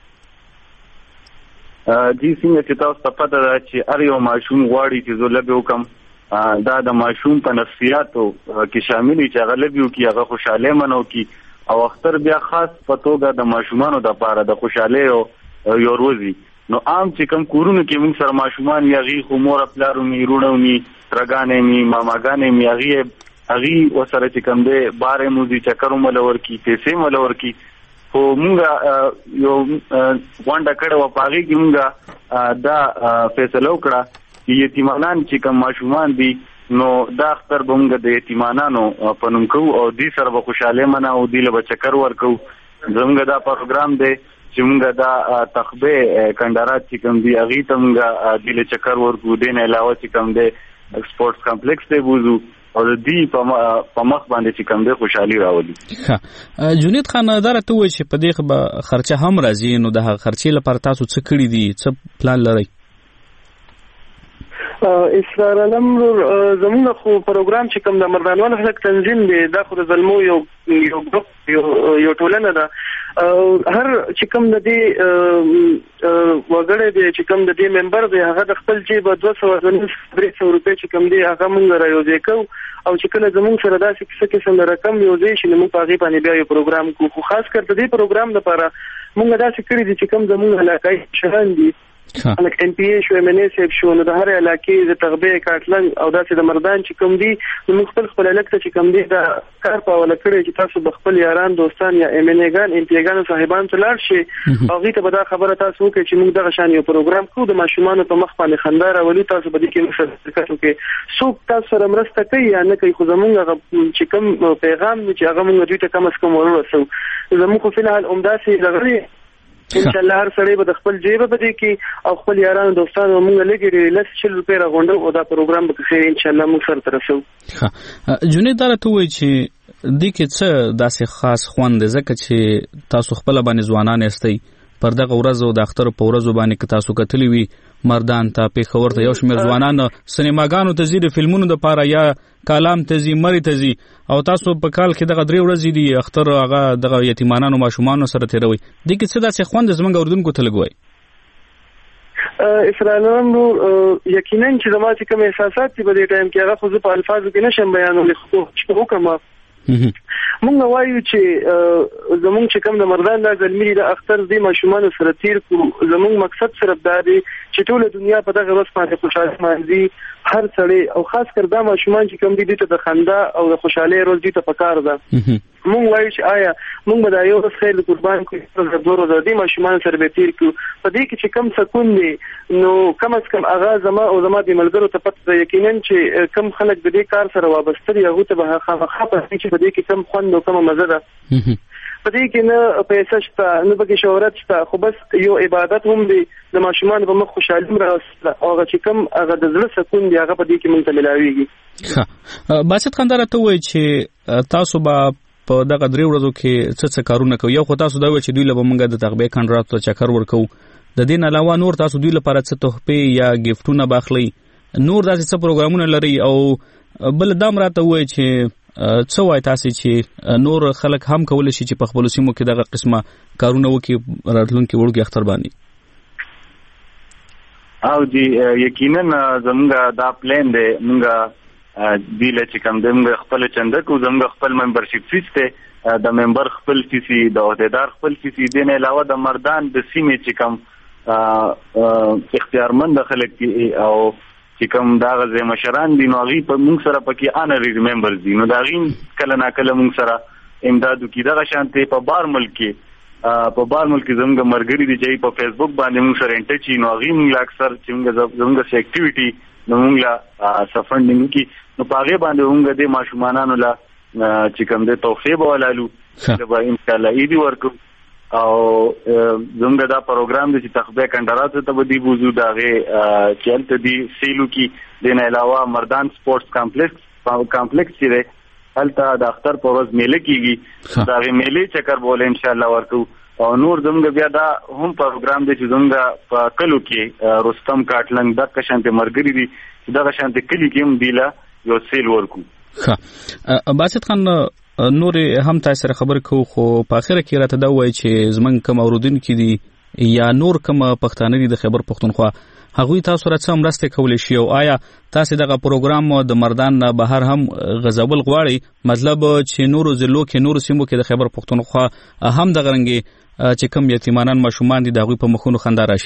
جی څنګه چې تاسو ته پته ده چې هر یو ماشوم غواړي چې زه لبې وکم، دا د ماشوم په نفسیاتو کې شامل چې هغه لبې وکړي، هغه خوشحالي منو کړي او اختر بیا خاص په توګه د ماشومانو دپاره د خوشحالۍ یو ورځ وي. نو عام چې کوم کورونو کې موږ سره ماشومان وي هغې خو مور پلار ومي، وروڼه ومي، ترګانې مي، ماماګانې مي، هغې ورسره چې کوم دی بارې مو ځي، چکر هم له ورکړي، پیسې هم له ورکړي. خو مونږ یو غونډه کړې وه، په هغې کې مونږ دا فیصله وکړه چې یتیمانان چې کوم ماشومان دي نو دا اختر به مونږ د یتیمانانو په نوم کوو او دوی سره به خوشحالۍ منو، دوی له به چکر ورکوو. زمونږ دا پروګرام دی چې مونږ دا تخبې کندارات چې کوم دي هغې ته مونږ دوی له چکر ورکوو. دې نه علاوه چې کوم دی سپورټس کمپلیکس ته بوځو او د دې په مخ باندې چې کوم دی خوشحالي راولي. جنید خان دا راته وایي چې په دې به خرچه هم راځي، نو د هغه خرچې لپاره تاسو څه کړي دي، څه پلان لرئ؟ اسرار علم زمونږ خو پروګرام چې کوم د مردانوال خلک تنظیم دی دا خو د زلمو یو ګروپ یو ټولنه ده. هر چې کوم د دې وګړی دی چې کوم د دې ممبر دی هغه د خپل جیب 200-300 روپۍ چې کوم دی هغه موږ رايوځای کوو او چې کله زموږ سره داسې څه قسم د رقم یوځای شي نو موږ په هغې باندې بیا یو پروګرام کوو. خو خاص کر د دې پروګرام لپاره موږ داسې کړي دي چې کوم زموږ علاقایي مشران دي لکه ان پی ای شو، ام ان ای صاحب شو، نو د هر علاقې د تغبې کاټلنګ او داسې د مردان چې کوم دي نو موږ خپل علاقې ته چې کوم دي دا کار په اوله کړی چې تاسو به خپل یاران دوستان یا ام ان ای ګان ام پی ای ګان صاحبان ته لاړ شي او هغې ته به دا خبره تاسو وکړئ چې موږ دغه شان یو پروګرام کوو د ماشومانو په مخ باندې خندا راولي. تاسو به دې کې مشارکت وکړئ. څوک تاسو سره مرسته کوي یا نه کوي، خو زموږ هغه چې کوم پیغام دی چې هغه موږ دوی ته کم از کم ورسوو. زموږ خو فلحال همداسې دغه ان شاء الله هر سړی به د خپل جیب په دې کې او خپل یارانو دوستانو موږ لګي 100 روپۍ راغونډو او دا پروګرام به خیر ان شاء الله موږ سره ترسو. جنید دا راته وایي چې دې کې څه داسې خاص خوند دی ځکه چې تاسو خپل باندې ځوانان یاستئ پر دغه ورځ او د اختر په ورځو باندې که تاسو کتلی وي مردان ته، پېښور ته، یو شمېر ځوانان سینماګانو ته ځي د فلمونو دپاره یا کالام ته ځي، مرې ته ځي او تاسو په کال کې دغه 3 ورځې دي اختر هغه دغه یتیمانانو ماشومانو سره تېروئ. دې کې څه داسې خوند زموږ اورېدونکو ته لږ وایي؟ اسرائیلان یقینا چې زما چې کوم احساسات دي په دې ټایم کې هغه خو زه په الفاظو کې نشم بیانولی، خو چې وکړم مونږ وایو چې زمونږ چې کوم د مردان دا زلمي د اختر دې ماشومانو سره تیر کړو. زمونږ مقصد صرف دا دی چې ټوله دنیا په دغه ورځ باندې خوشحالي مانځي هر سړی او خاص کر دا ماشومان چې کوم دي ته د خندا او د خوشحالۍ ورځ دي ته پکار ده. مونږ وایو چې آیا مونږ به دا یو ورځ خیر قربان کړو د دوه ورځې دې ماشومان سره به تیر کړو. په دې کې چې کم سکون دی نو کم از کم هغه زما او زما د ملګرو ته پته یقینا چې کم خلک د دې کار سره وابسته دي هغه ته به خامخا په چې په دې کې کم خوند او کم مزه ده. په دې کې نه پیسې شته نه پکې شهرت شته، خو بس یو عبادت هم دی د ماشومان په مخ خوشحالي راوستله او هغه چې کم هغه د زړه سکون دی هغه په دې کې مونږ ته ملاویږي. باسط خان راته وایي چې تاسو به په دغه 3 ورځو کې څه کارونه کوي. یو خو تاسو دا وایي چې دوی له مونږ د تغبې کندرات ته چکر ورکوو، د دې نه علاوه نور تاسو دوی لپاره څه تحفې یا ګفټونه باخلئ، نور داسې څه پروګرامونه لرئ؟ او بل دا هم راته وایي چې څه وایي تاسې چې نور خلک هم کولی شي چې په خپلو سیمو کې دغه قسمه کارونه وکړي راتلونکي وړوکي اختر باندې؟ او جی یقینا زموږ دا پلان دی، موږ دی له چې کوم دی موږ خپل چنده کوو، زموږ خپل ممبرشپ فیس دی، د ممبر خپل فیسي، د عہدیدار خپل فیسي، دې نه علاوه د مردان د سیمې چې کوم اختیارمند خلک دي او چې کوم دغه ځای مشران دي نو هغې په موږ سره پکې آنري ممبرز دي، نو د هغې کله ناکله موږ سره امداد وکړي. دغه شانتې په بار ملک کې په بار ملک زموږ مرګري دي چې په فیسبوک باندې موږ سره انټچ نو هغه موږ اکثر چې زموږ سه اکټیویټي نو موږ لا سفندینګ کی نو پاغه باندې موږ د ماشومانانو لا چې کوم د توفیق ولالو چې به ان شاء الله ایدي ورکو او زموږ دا پروګرام د تخبه کندرات ته به دی وجود هغه چلته دی سیلو کی دین علاوه مردان سپورتس کمپلیکس چې هلته د اختر په ورځ میله کیږي دا غي میله چکر بوله ان شاء الله ورکو او نور زموږ بیا دا هم پروګرام دی چې زموږ په کلو کې رستم کاټلنګ د کشانته مرګري دي دا کشانته کلی کې هم دیلا یو سیل ورکو ښه باسط خان نور هم تاسو سره خبر کو خو په اخر کې راته دا وایي چې زمنګ کوم اوردونکو دي یا نور کوم پښتانه دي د خبر پښتونخوا هغوی تاسو سره څه مرسته کولی شي او آیا تاسو دغه پروګرام د مردان نه بهر هم غزول غواړي مطلب چې نورو ضلعو کې نورو سیمو کې د خبر پښتونخوا هم د غرنګي چې کوم یتیمانان ماشومان دي دغه په مخونو خندا راشي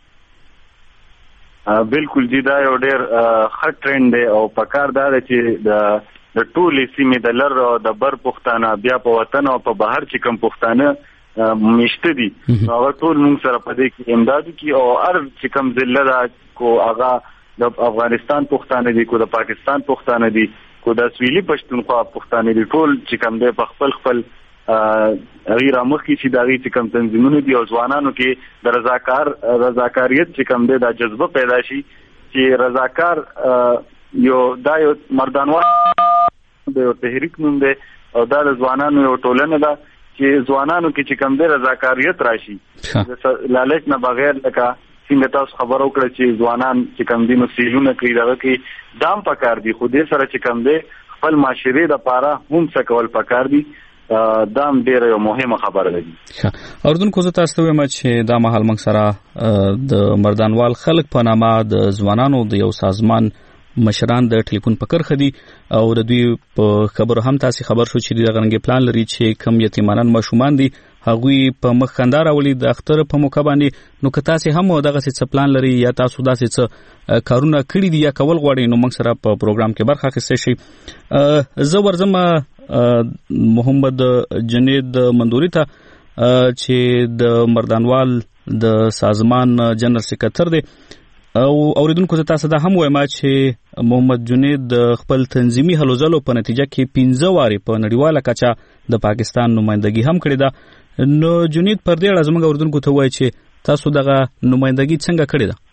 بالکل جی دا یو ډېر ښه ټرند دی او پکار دا چې د ټولې سیمې د لر او د بر پښتانه بیا په وطن او په بهر چې کوم پښتانه مشته دي هغه ټول موږ سره په دې کې امدادو کې او هر چې کوم ضلع دا کو هغه د افغانستان پښتانه دي کو د پاکستان پښتانه دي کو د سویلي پښتونخوا پښتانه دي ټول چې کوم دی په خپل غیر مخ کې چې داغي چې کوم تنظیمونه دي او ځوانانو کې د رضاکاریت چې کوم دی د جذبه پیدا شي چې رضاکار یو مردانوال د یو تحریک نوم دی او دا د ځوانانو یو ټولنه ده چې ځوانانو کې چې کوم دی رضاکاریت راشي لالچ نه بغیر لکه څنګه تاسو خبر وکړه چې ځوانان چې کوم دي نو سیلونه کوي دغه کې دام پکار دي خو دې سره چې کوم دی خپل معاشري د پاره هم څه کول پکار دي دام ډیره یو مهمه خبره ده اردن کو زه تاسو وایم چې دا مهال موږ سره د مردانوال خلک په نامه د ځوانانو د یو سازمان مشران د ټلیفون پکر خدي او د دوی په خبر هم تاسو خبر شو چې د غرنګ پلان لري چې کم یتیمانان ماشومان دي هغوی په مخ خندار اولي د اختر په موقع باندې نو که تاسو هم دغه څه پلان لري یا تاسو داسې څه کارونه کړی دي یا کول غواړئ نو موږ سره په پروګرام کې برخه اخیستئ شي زه ورځم محمد جنید مندوري ته چې د مردانوال د سازمان جنرال سکرټر دی او اوریدونکو ته تاسو دا هم وایم چې محمد جنید د خپل تنظیمي هلو ځلو په نتیجه کې 15 واري په نړیواله کچه د پاکستان نمائندګي هم کړې ده نو جنید پر دې اړه زموږ اوریدونکو ته وایي چې تاسو دغه نمائندګي څنګه کړې ده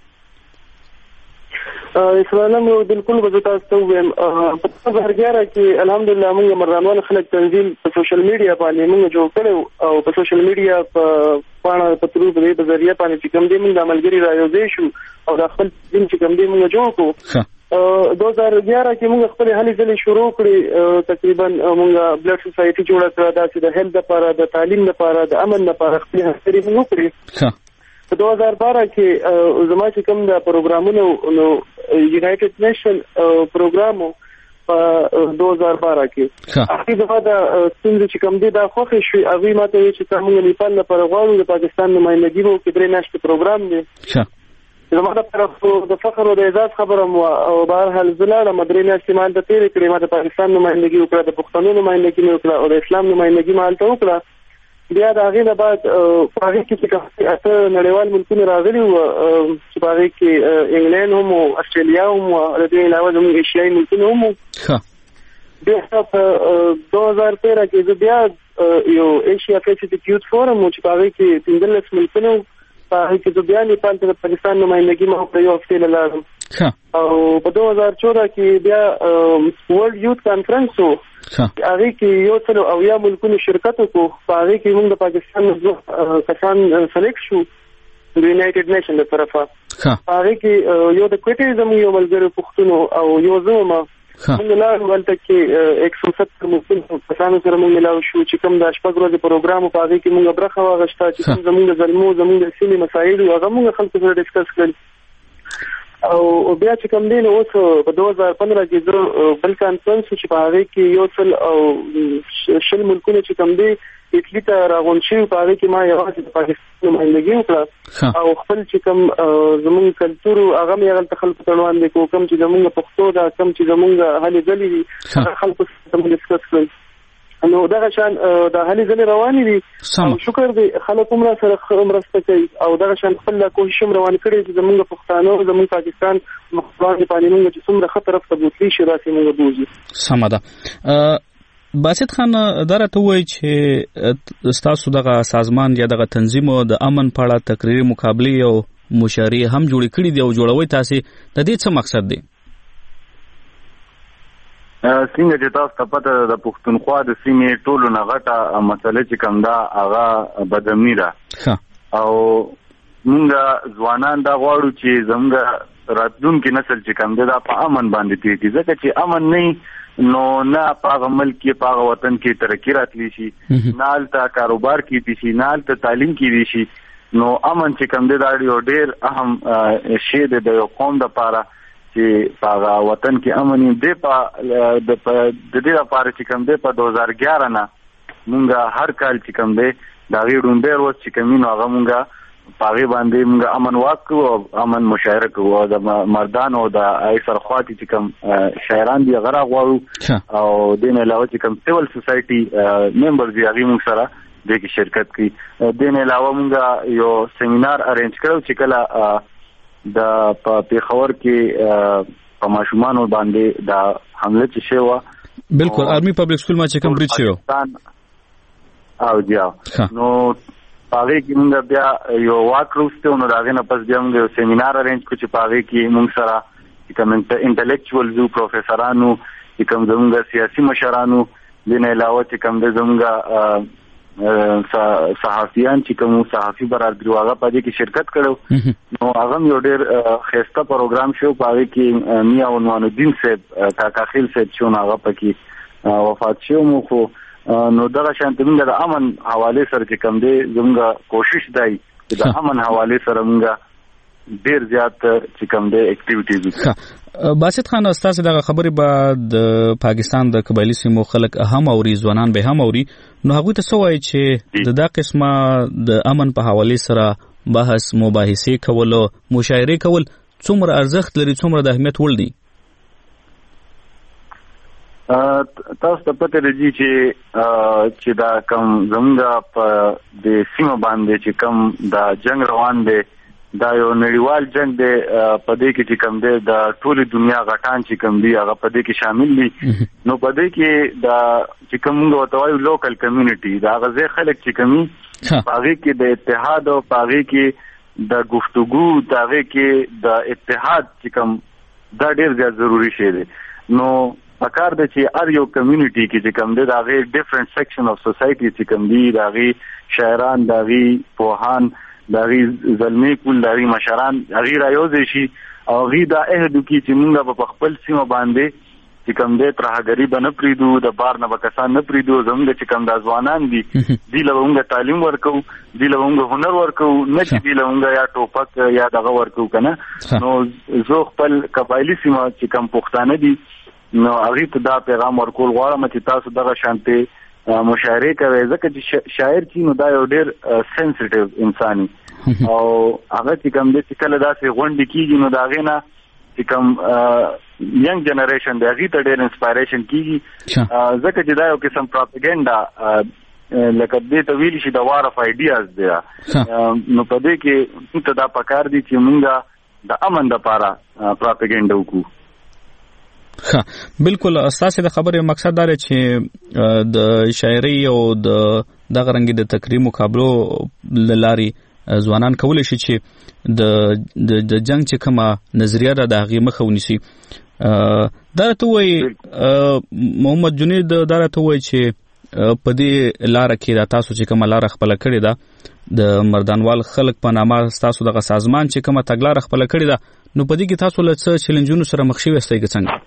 اسلام بالکل به تاسو ته وایم په 2011 کې الحمدلله موږ مردانوال خلک تنظیم په سوشل میډیا باندې موږ جوړ کړو او په سوشل میډیا په پاڼه پترو په ذریعہ باندې چې کوم دې موږ عملګری راوځي شو او د خپل دین چې کوم دې موږ جوړ کړو 2011 کې موږ خپل هلي ځلې شروع کړې تقریبا موږ بلډ سوسایټي جوړه کړه دا چې د هیلث لپاره د تعلیم لپاره د امن لپاره خپل هڅې موږ کړې په 2012 کې زما چې کوم د پروګرامونو نو یونایټډ نیشن پروګرامو په 2012 کې هغه زما د څنګه چې کوم دي دا خوښ شي هغه ماته چې موږ نیپال لپاره غواړو د پاکستان نمائندګي وو کې درې میاشتې پروګرام دی زما د طرف د فخر او د اعزاز خبره او بهر حال زلاله مدرې میاشتې مال ته تیرې کړې ما د پاکستان نمائندګي وکړه د پښتنو نمائندګي وکړه او د اسلام نمائندګي مال ته وکړه بیا د هغې نه بعد په هغې کې چې اته نړیوال ملکونه راغلي وو چې په هغې کې انګلینډ هم او اسټرالیا هم د دې علاوه زموږ ایشیایي ملکونه هم وو بیا په 2013 کې زه بیا یو ایشیا پیسفیک یوت فورم چې په هغې کې 15 ملکونه په هغې کې زه بیا نیپال ته د پاکستان نمائندګي ما په یو هفتې له لاړم او په 2014 کې بیا ورلډ یوت کانفرنس وو هغه کې یو څلو او یا ملکونو شرکت وکړو په هغه کې موږ د پاکستان کسان سلیکټ شو د یونایټډ نیشن له طرفه هغه کې یو د کوټیزم یو ملګری پښتون او یو زما موږ لا ولته کې 170 ملکونو کسانو سره موږ ملاو شو چې کوم د شپږ ورځې پروګرام په هغه کې موږ برخه واغښتا چې زموږ زلمو زموږ د سیمې مسایل هغه موږ خلکو سره ډیسکس کړل او بیا چې کوم دین اوس په 2015 کې زه بل کانفرنس چې په هغه کې یو څل او شل ملکونه چې کوم دی اټلی ته راغون شي په هغه کې ما یوازې د پاکستان نمائندګي وکړه او خپل چې کوم زموږ کلتور هغه مې هغه خلکو ته وړاندې کوم چې زموږ پښتو دا کوم چې زموږ هلي ځلې خلکو سره ډیسکس کړل نو دغه شان د هلي ځلې روانې دي او شکر دی خلک هم را سره مرسته کوي او دغه شان خپل کوشش هم روان کړي چې زموږ پښتانه زموږ پاکستان مخالفان باندې موږ چې څومره خطر طرف ته بوتلی شي راسي موږ بوزي. سم ده. باسط خان درته وایي چې ستاسو دغه سازمان یا دغه تنظیم د امن په اړه تقریري مقابلې او مشارې هم جوړې کړې دي او جوړوي تاسو د دې څه مقصد دی؟ څنګه چې تاسو ته پته ده د پښتونخوا د سیمې ټولو نه غټه مسله چې کوم ده هغه بدامني ده او موږ ځوانان دا غواړو چې زموږ راتلونکي نسل چې کوم ده په امن باندې تیر کړي ځکه چې امن نه نو نه په هغه ملک کې په هغه وطن کې ترقی راتلی شي نه هلته کاروبار کېدی شي نه هلته تعلیم کېدی شي. نو امن چې کوم دی دا یو ډېر اهم شی دی د یو قوم دپاره چې په هغه وطن کې امن وي. د دې لپاره چې کوم دی په 2011 نه مونږ هر کال چې کوم دی د هغې ډومبی ورځ چې کوم وي نو هغه مونږ په هغې باندې موږ امن واک کوو او امن مشاعره کوو او د مردانو د سرخواتي چې کوم شاعران دي هغه راغواړو او دې نه علاوه چې کوم سیول سوسایټي ممبرز دي هغې موږ سره دې کې شرکت کوي. دې نه علاوه موږ یو سیمینار ارینج کړو چې کله د په پېښور کې په ماشومانو باندې د حمله چې شوی وه بالکل آرمي پبلک سکول ما چې کوم بریډ شوی او بیا نو په هغې کې موږ بیا یو واک روسته نو د هغې نه پس بیا موږ یو سیمینار ارینج کړو چې په هغې کې موږ سره چې کوم انټلیکچوالز وو پروفیسرانو چې کوم زموږ سیاسي مشرانو دې نه علاوه چې کوم دی زموږ صحافیان چې کوم صحافي برادري هغه په دې کې شرکت کړو نو هغه یو ډېر ښایسته پروګرام شو. په هغې کې میا عنوان الدین صاحب کاکا خیل صاحب چې هغه پکې وفات شو مو خو نو دغه شانته موږ د امن حواله سره چې کوم دی زموږ کوشش دی چې د امن حواله سره موږ ډیر زیات چې کوم دی اکټیویټیز وکړو. باسط خان استاد دغه خبرې به د پاکستان د قبایلی سیمو خلک هم اوري ځوانان به هم اوري نو هغوی ته څه وایي چې دا قسمه د امن په حواله سره بحث مباحثې کول او مشاعرې کول څومره ارزښت لري څومره د اهمیت وړ دي؟ تاسو ته پته لري چې دا کوم زموږ په د سیمه باندې چې کوم دا جنگ روان دی دا یو نړیوال جنگ دی په دې کې چې کوم دی د ټولې دنیا غټان چې کوم دی هغه په دې کې شامل دي. نو په دې کې دا چې کوم موږ ورته وایو لوکل کمیونټي دا هغه ځای خلک چې کومي په هغې کې د اتحاد او په هغې کې د گفتگو د هغې کې د اتحاد چې کوم دا ډېر زیات ضروري شی دی. نو پکار ده چې هر یو کمیونټي کې چې کوم دی د هغې ډفرنٹ سیکشن اف سوسایټي چې کوم دي د هغې شاعران د هغې پوهان د هغې زلمې کول د هغې مشران هغې رایوځی شي او هغې دا عهد وکړي چې موږ به په خپل سیمه باندې چې کوم دی ترهګري به نه پرېږدو د بار نه به کسان نه پرېږدو زموږ چې کوم دا ځوانان دي دوی له به موږ تعلیم ورکوو دوی له به موږ هنر ورکوو نه چې دوی له موږ یا ټوپک یا دغه ورکوو که نه. نو زه خپل قبایلي سیمه چې کوم پښتانه دي نو هغې ته دا پیغام ورکول غواړم چې تاسو دغه شانتې مشاعرې کوئ ځکه چې شاعر چې نو دا یو ډېر سینسټیو انسان او هغه چې کوم دی چې کله داسې غونډې کېږي نو د هغې نه چې کوم ینګ جنریشن دی هغې ته ډېر انسپایریشن کېږي ځکه چې دا یو قسم پراپیګنډا لکه دې ته ویلی شي د وار اف آیډیاز دی نو په دې کې موږ ته دا پکار دي چې موږ د امن دپاره پراپیګنډا وکړو. بالکل ستاسو د خبرې مقصد دا چې د شاعري او د غرنګي د تقریر مقابلو لاري ځوانان کولی شي چې د جنگ چې کومه نظریه را د هغې مخه ونیسي. دا راته وایي محمد جنید دا راته وایي چې په دې لاره کې دا تاسو چې کومه لاره خپله کړې ده د مردانوال خلک په نامه ستاسو دغه سازمان چې کومه تګلاره خپله کړې ده نو په دې کې تاسو له څه چیلنجونو سره مخ شوي یاستئ که څنګه؟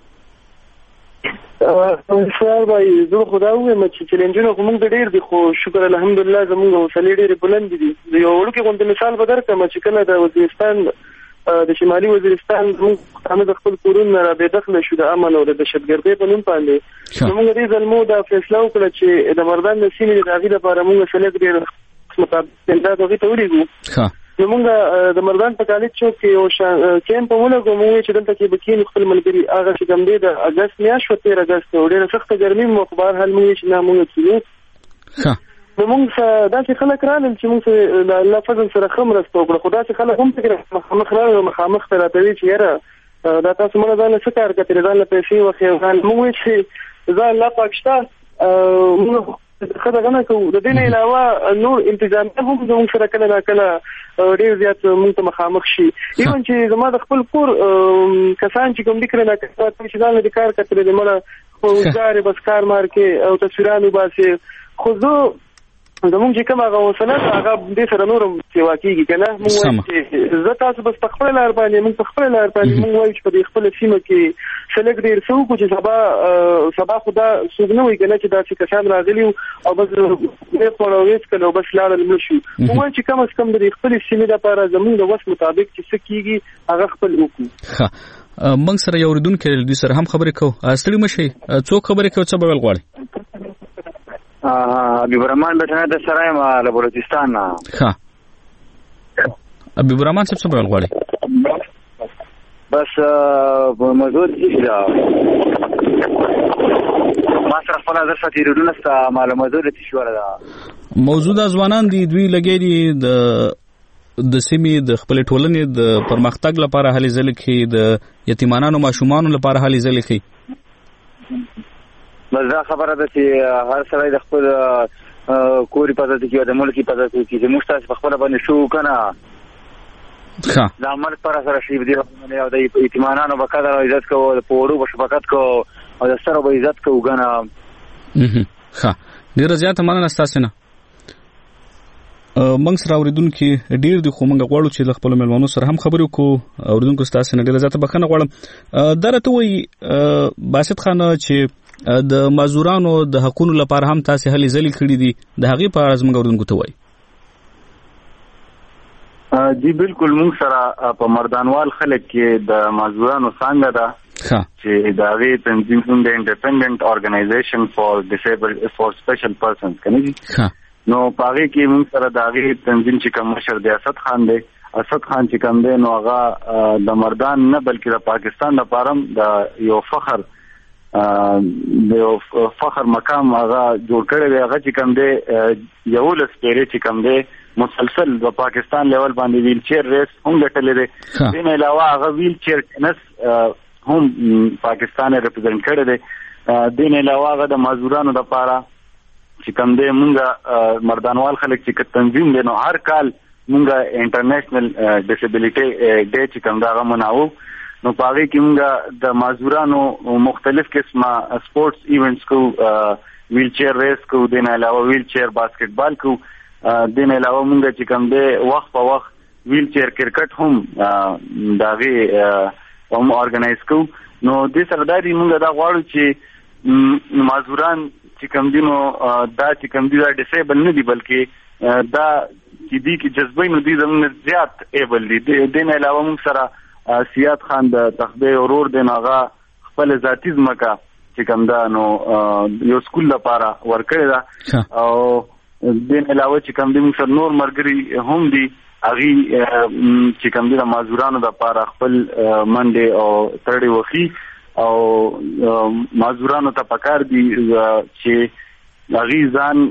سوال وایي زه خو دا ووایم چې چیلنجونه خو موږ ډېر دي خو شکر الحمدلله زموږ حوصلې ډېرې بلندې دي. د یو وړوکې غوندې مثال به درکړم چې کله د وزیرستان د شمالي وزیرستان زموږ پښتانه د خپل کورونو نه را بېدخله شو د امن او د دهشتګردۍ په نوم باندې نو موږ دې زلمو دا فیصله وکړه چې د مردان د سیمې د هغې لپاره موږ سلیق ډېر مطابق امداد هغې ته ولېږو موږ د مردان په کالج چوک کې یو کیمپ ولګو، موږ چې دلته کې بکین خپل ملګری هغه چې کوم دی د اگست میاشت 13 اگست ډېره سخته ګرمي مخبار حل موږ چې نه موږ کیږو. نو موږ دا چې خلک رانل چې موږ د الله فضل سره خمرسته وکړو، خدا چې خلک هم فکر مخامخ ته راځي چې یاره دا تاسو مونږ ځان څه کار کوي، ځان له پیسې وخیل موږ چې ځان لا پاکستان موږ خدای نه کوو. د دې نه علاوه نور انتظامات هم زموږ سره کله نه کله ډېر زیات موږ ته مخامخ شي. ایون چې زما د خپل کور کسان چې کوم لیکل نه کوي چې ځان له کار کوي د مړه خو ځاره بس کار مار کې او تصویرانو باسي، خو زه زموږ چې کوم هغه وسنه هغه دې سره نور سیوا کیږي کنه. موږ زه تاسو بس په خپل لار باندې موږ په خپل لار باندې موږ وایو چې په خپل سیمه کې سلیک ډیر څو کو چې سبا خدا سوګنه وي کنه چې دا چې کسان راغلي او بس نه پړويس کنه بس لاړ لمشي. موږ چې کم از کم د خپل سیمه لپاره زموږ د وس مطابق چې څه کیږي هغه خپل وکړو. موږ سره یو ردون کې د سره هم خبرې کوو. اصلي مشي څوک خبرې کوي څه بل غواړي؟ حبیب الرحمن بچنه د سرایم له بلوچستان نه. ها حبیب الرحمن څه بل غواړي؟ بس موضوع دې دا ما سره خپل نظر ساتیرونه ست معلومات دې شوړه دا موضوع د ځوانان دي دوی لګي دي د سیمې د خپل ټولنې د پرمختګ لپاره هلي ځل کې د یتیمانو ماشومان لپاره هلي ځل کې. بس دا خبره ده چې هر سړی د خپل کوري پاتې کې د ملکی پاتې کې چې موږ تاسو په خپل باندې شو کنه دا عمل پر سره شي دی او د یتیمانو په قدر او عزت کو په وړو په شفقت کو او د سره په عزت کو غنه. ها ډیر زیات مننه تاسو نه. موږ سره اوریدونکو ډیر د خو موږ غواړو چې خپل ملمنو سره هم خبرې وکړو. اوریدونکو تاسو نه ډیر زیات بخښنه غواړم. درته وایي باسط خان چې د مزدورانو د حقوقو لپاره هم تاسو هلي ځلې کړې دي، د هغې په اړه موږ اوریدونکو ته وایي. جی بالکل موږ سره په مردانوال خلک کې د مزدورانو څنګه ده چې د هغې تنظیم هم د انډیپندنٹ ارګنایزیشن فار ډیسیبلډ فار سپیشل پرسنز کنه جی. نو په هغې کې موږ سره د هغې تنظیم چې کوم مشر دی اسد خان دی، اسد خان چې کوم دی نو هغه د مردان نه بلکې د پاکستان لپاره د یو فخر مقام هغه جوړ کړی دی. هغه چې کوم دی 11 پیری چې کوم دی مسلسل د پاکستان لیول باندې ویل چیر ریس هم ګټلې ده. دین علاوه هغه ویل چیر ټینس هم پاکستان ریپرزینټ کړی دی. دین علاوه هغه د مزدورانو لپاره چې کوم دی مونږه مردانوال خلک چې تنظیم دی نو هر کال مونږه انټرنیشنل ډیسیبিলিټي ډے چې کوم دا غمناو نو پاره کې مونږه د مزدورانو مختلف قسمه سپورتس ایونټس کو ویل چیر ریس کو. دین علاوه ویل چیر باسکټبال کو. دین علاوه مونږ چې کوم دی وخت په وخت ویل چیر کرکټ هم داغه هم ارګنایز کو. نو د سرداري مونږ دا غواړو چې مزدوران چې کوم دي نو دا چې کوم دي دا ډیسیبل نه دي بلکې دا چې دي کې جذبې نو دي زموږ زیات ایبل دي. دین علاوه مونږ سره سیاد خان د تخبه اورور د ناغه خپل ذاتی ځمکه چې کوم دا نو یو سکول لپاره ورکړی دا او دین علاوه چې کوم دي موږ نور مرګري هم دي اغي چې کوم دي د مزدورانو لپاره خپل منډه او تړي وخی او مزدورانو ته پکار دي چې اغي ځان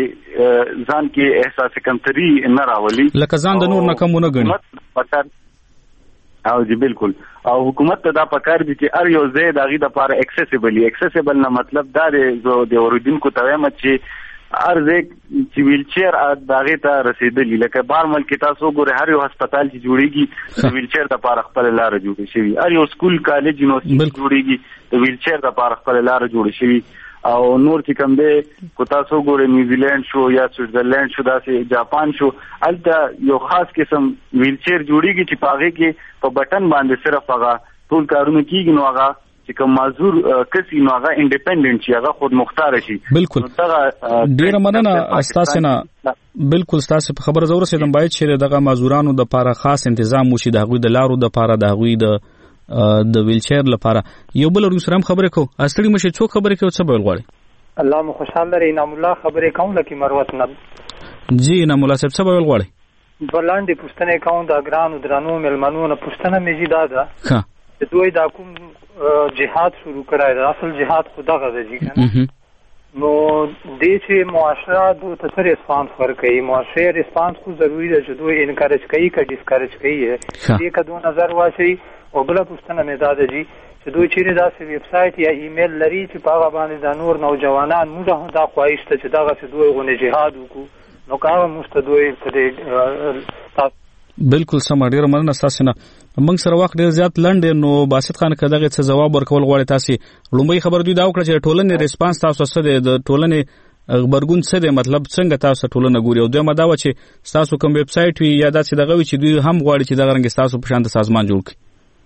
کې احساس کمتري نه راولي لکه ځان د نور نه کمونه غني. او جی بالکل او حکومت ته دا پکار دي چې ار یو ځای د اغي لپاره اکسیسیبل نه مطلب دا دی زه د اوریدونکو ته وایم چې ارزه چې ویل چیر دغه ته رسیدلی لکه بارمل کې تاسو ګوره هر یو هسپتال چې جوړیږي د ویل چیر لپاره خپل لار جوړ شي، هر یو سکول کالج یونیورسيټي جوړیږي د ویل چیر لپاره خپل لار جوړ شي. او نور چې کوم دی کو تاسو ګوره نیوزیلند شو یا سوئټزرلند شو داسې جاپان شو الته یو خاص قسم ویل چیر جوړیږي چې پاغه کې په بٹن باندې صرف هغه ټول کارونه کیږي نو هغه چې کوم معذور کسي نو هغه انډیپندنٹ شي هغه خود مختار شي. بالکل ډیر مننه استاسو نه. بالکل تاسو په خبره زور سره باید چې دغه معذورانو د لپاره خاص تنظیم وشي د هغوی د لارو د لپاره د هغوی د ویل چیر لپاره. یو بل ورو سره خبره کو اصلي مشه څو خبره کوي څه بل غواړي؟ الله مو خوشاله لري. انعام الله خبره کوم لکه مروت نه. جی انعام الله صاحب څه بل غواړي؟ بلاندې پوښتنه کوم د ګرانو درانو ملمنو نه پوښتنه مې دا ده چې دوی دا کوم جهاد شروع کړای دا اصل جهاد خدغه دی کنه نو دې چې معاشره د ته ریسپانس ورکړي معاشره ریسپانس خو ضروری ده چې دوی انکارج کوي که ډیسکارج کوي دې کدو نظر واچي او بل پوښتنه مې دا ده چې دوی چیرې داسې ویب سایت یا ایمیل لري چې په هغه باندې د نور نوجوانان موږ دا خواهش ته چې دغه چې دوی غونې جهاد وکړو نو کاوه موږ دوی په دې بالکل سم ډیر مننه تاسو نه موږ سره وخت ډیر زیات لنډ نو باسط خان کداغه څه جواب ورکول غواړي تاسو لومبي خبر دوی دا وکړه چې ټولنې ریسپانس تاسو څه دی د ټولنې خبرګون څه دی مطلب څنګه تاسو ټولنه ګوري او دوی مدا و چې تاسو کوم ویب سایت وی یا داسې دغه چې دوی هم غواړي چې دغه رنګ تاسو په شان د سازمان جوړ کړي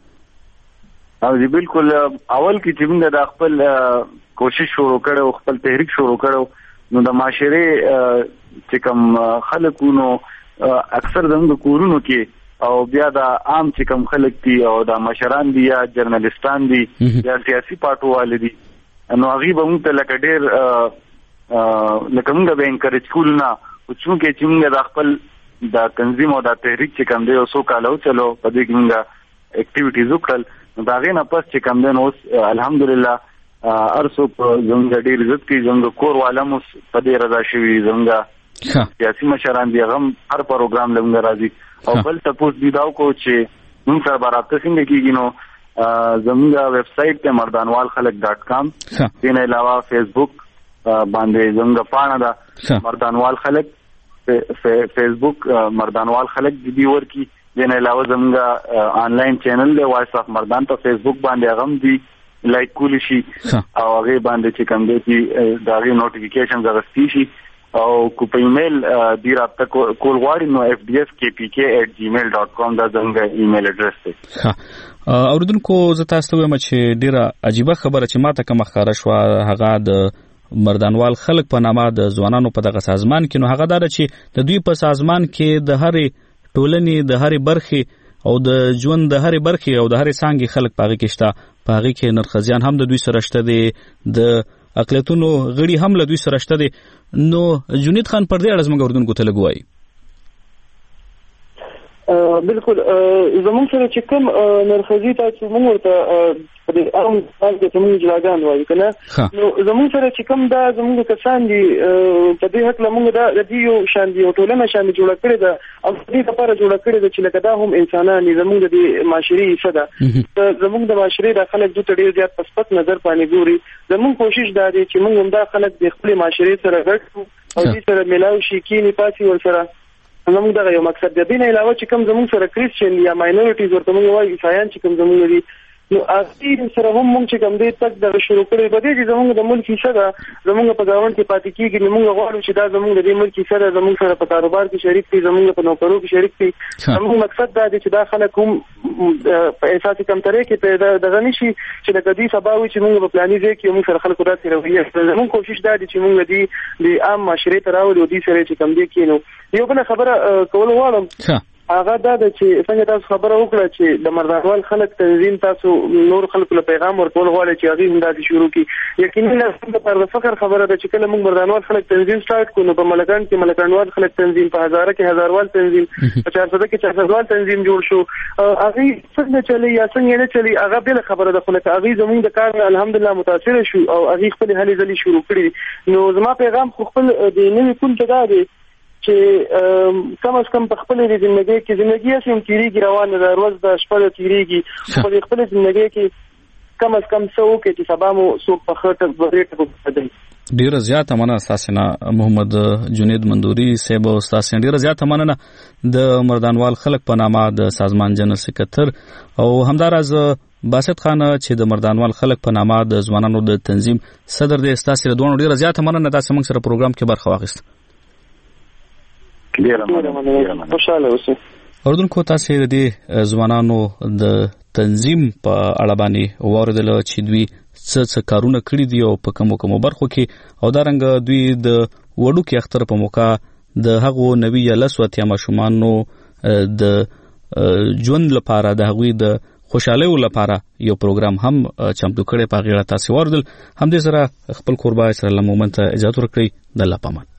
او دی بالکل اول کې چې موږ د خپل کوشش شروع کړو خپل تحریک شروع کړو نو د معاشره چې کوم خلکونو اکثر زموږ کورونو کې او بیا د عام چې کوم خلک دي او د مشران دي یا جرنالستان دي یا سیاسي پارټو والي دي نو هغه به موږ ته لکه ډېر لکه موږ به انکریج کول نه او چې موږ د خپل د تنظیم او د تحریک چې کوم دی او سو کالو چلو په دې کې موږ اکټیویټیز وکړل نو دا غي نه پس چې کوم دی نو الحمدلله ارسو په زموږ ډېر عزت کې زموږ کور والم په دې رضا شوي زموږ سیاسي مشران دی هم هر پروګرام لږ راځي او بل تاسو دې داو کو چې موږ سره برابر څنګه کیږي نو زموږ ویب سټ ته mardanwalkhalak.com دین علاوه فیسبوک باندې زموږ پاڼه ده مردانوال خلک فیسبوک مردانوال خلک دی ورکی دین علاوه زموږ آنلاین چینل دی وایس اف مردان په فیسبوک باندې هم دی لایک کولی شي او هغه باندې چې کوم دی دا غي نوټیفیکیشن زغستی شي او کو په ایمیل دی رابطه کول غواړي نو fdskpk@gmail.com دا زموږ ایمیل اډرس دی. اوردونکو زه تاسو ته وایم چې ډیره عجیبه خبره چې ماته کوم ښکارا شو هغه د مردانوال خلک په نامه د ځوانانو په دغه سازمان کې نو هغه دا چې د دوی په سازمان کې د هرې ټولنې د هرې برخې او د ژوند د هرې برخې او د هرې څانګې خلک پاغي کې شته پاغي کې نرخزیان هم د دوی سره شته دي د اقلیتونو غړي هم له دوی سره شته دي نو جنید خان پر دې اړه زموږ اردوونکو ته لګوي بالکل زموږ سره چې کوم نرخزي تاسو موږ ورته په دې عام حال کې زموږ جلاګان وایي کنه نو زموږ سره چې کوم دا زموږ کسان دي په دې حق لمونږ دا د یو شان دي او ټولنه شان جوړ کړی دا او دې لپاره جوړ کړی دا چې لکه دا هم انسانان دي زموږ د معاشري حصہ ده زموږ د معاشري د خلک د ډېر زیات پسپت نظر باندې ګوري زموږ کوشش دا دی چې موږ هم دا خلک د خپل معاشري سره ګډ او دې سره ملاوي شي کې پاتې ور سره زموږ دغه یو مقصد دی نه علاوه چې کوم زموږ سره کریسچن یا ماینورټیز ورته موږ وایي عیسایان چې کوم زموږ دي نو اخیر سره هم موږ چې کوم دې تک د شروع کړي په دې چې زموږ د ملک حصہ ده زموږ په ګاونډ کې پاتې کیږي نو موږ غواړو چې دا زموږ د ملک حصہ ده زموږ سره په کاروبار کې شریک دي زموږ په نوکرو کې شریک دي زموږ مقصد دا دی چې دا خلک هم په اساسي کمترې کې پیدا دغه نشي چې د دې سبا وي چې موږ په پلاني ځای کې موږ سره خلکو راځي رویه زموږ کوشش دا دی چې موږ دې د عام معاشري ته راوړو دې سره چې کم دي کینو یو بل خبره کول غواړم هغه دا چې څنګه تاسو خبره وکړه چې د مردانوال خلک تنظیم تاسو نور خلکو له پیغام ورکول غواړي چې هغه هم دا شروع کړي یقینا د فخر خبره ده چې کله موږ مردانوال خلک تنظیم سٹارټ کړو په ملکان کې ملکانوال خلک تنظیم په هزاره کې هزاروال تنظیم په 400 کې 400 تنظیم جوړ شو هغه څنګه چلی یا څنګه نه چلی هغه بل خبره ده خو لکه هغه زموږ د کار الحمدلله متاثر شو او هغه خپل هلي ځلي شروع کړی نو زما پیغام خو خپل د نوې کول ته دی چې کم از کم په خپل د ژوندۍ کې ژوندۍ هم تیریږي روانه ده روز د شپه تیریږي په خپل ژوندۍ کې کم از کم څو کې چې سبا مو څوک په خاطر ورېټ وکړي ډیره زیاته مننه اساسنا محمد جنید مندوري صاحب او اساسنا ډیره زیاته مننه د مردانوال خلک په نامه د سازمان جنرال سکرټر او همداراز باسط خان چې د مردانوال خلک په نامه د ځوانانو د تنظیم صدر د اساسي دوه ډیره زیاته مننه تاسو موږ سره پروګرام کې برخه واخیست خوشاله اوسئ اردوونکو تاسو د دې ځوانانو د تنظیم په اړه باندې واردل چې دوی څه کارونه کړی دي او په کومو برخو کې او دا رنګ دوی د وړو کې اختر په موقع د هغو نوی لسوتیا ماشومانو د ژوند لپاره د هغوی د خوشاله لپاره یو پروګرام هم چمتو کړي په غیړه تاسو واردل هم دې سره خپل قربای سره لمومنت اجازه ورکړي د الله پامان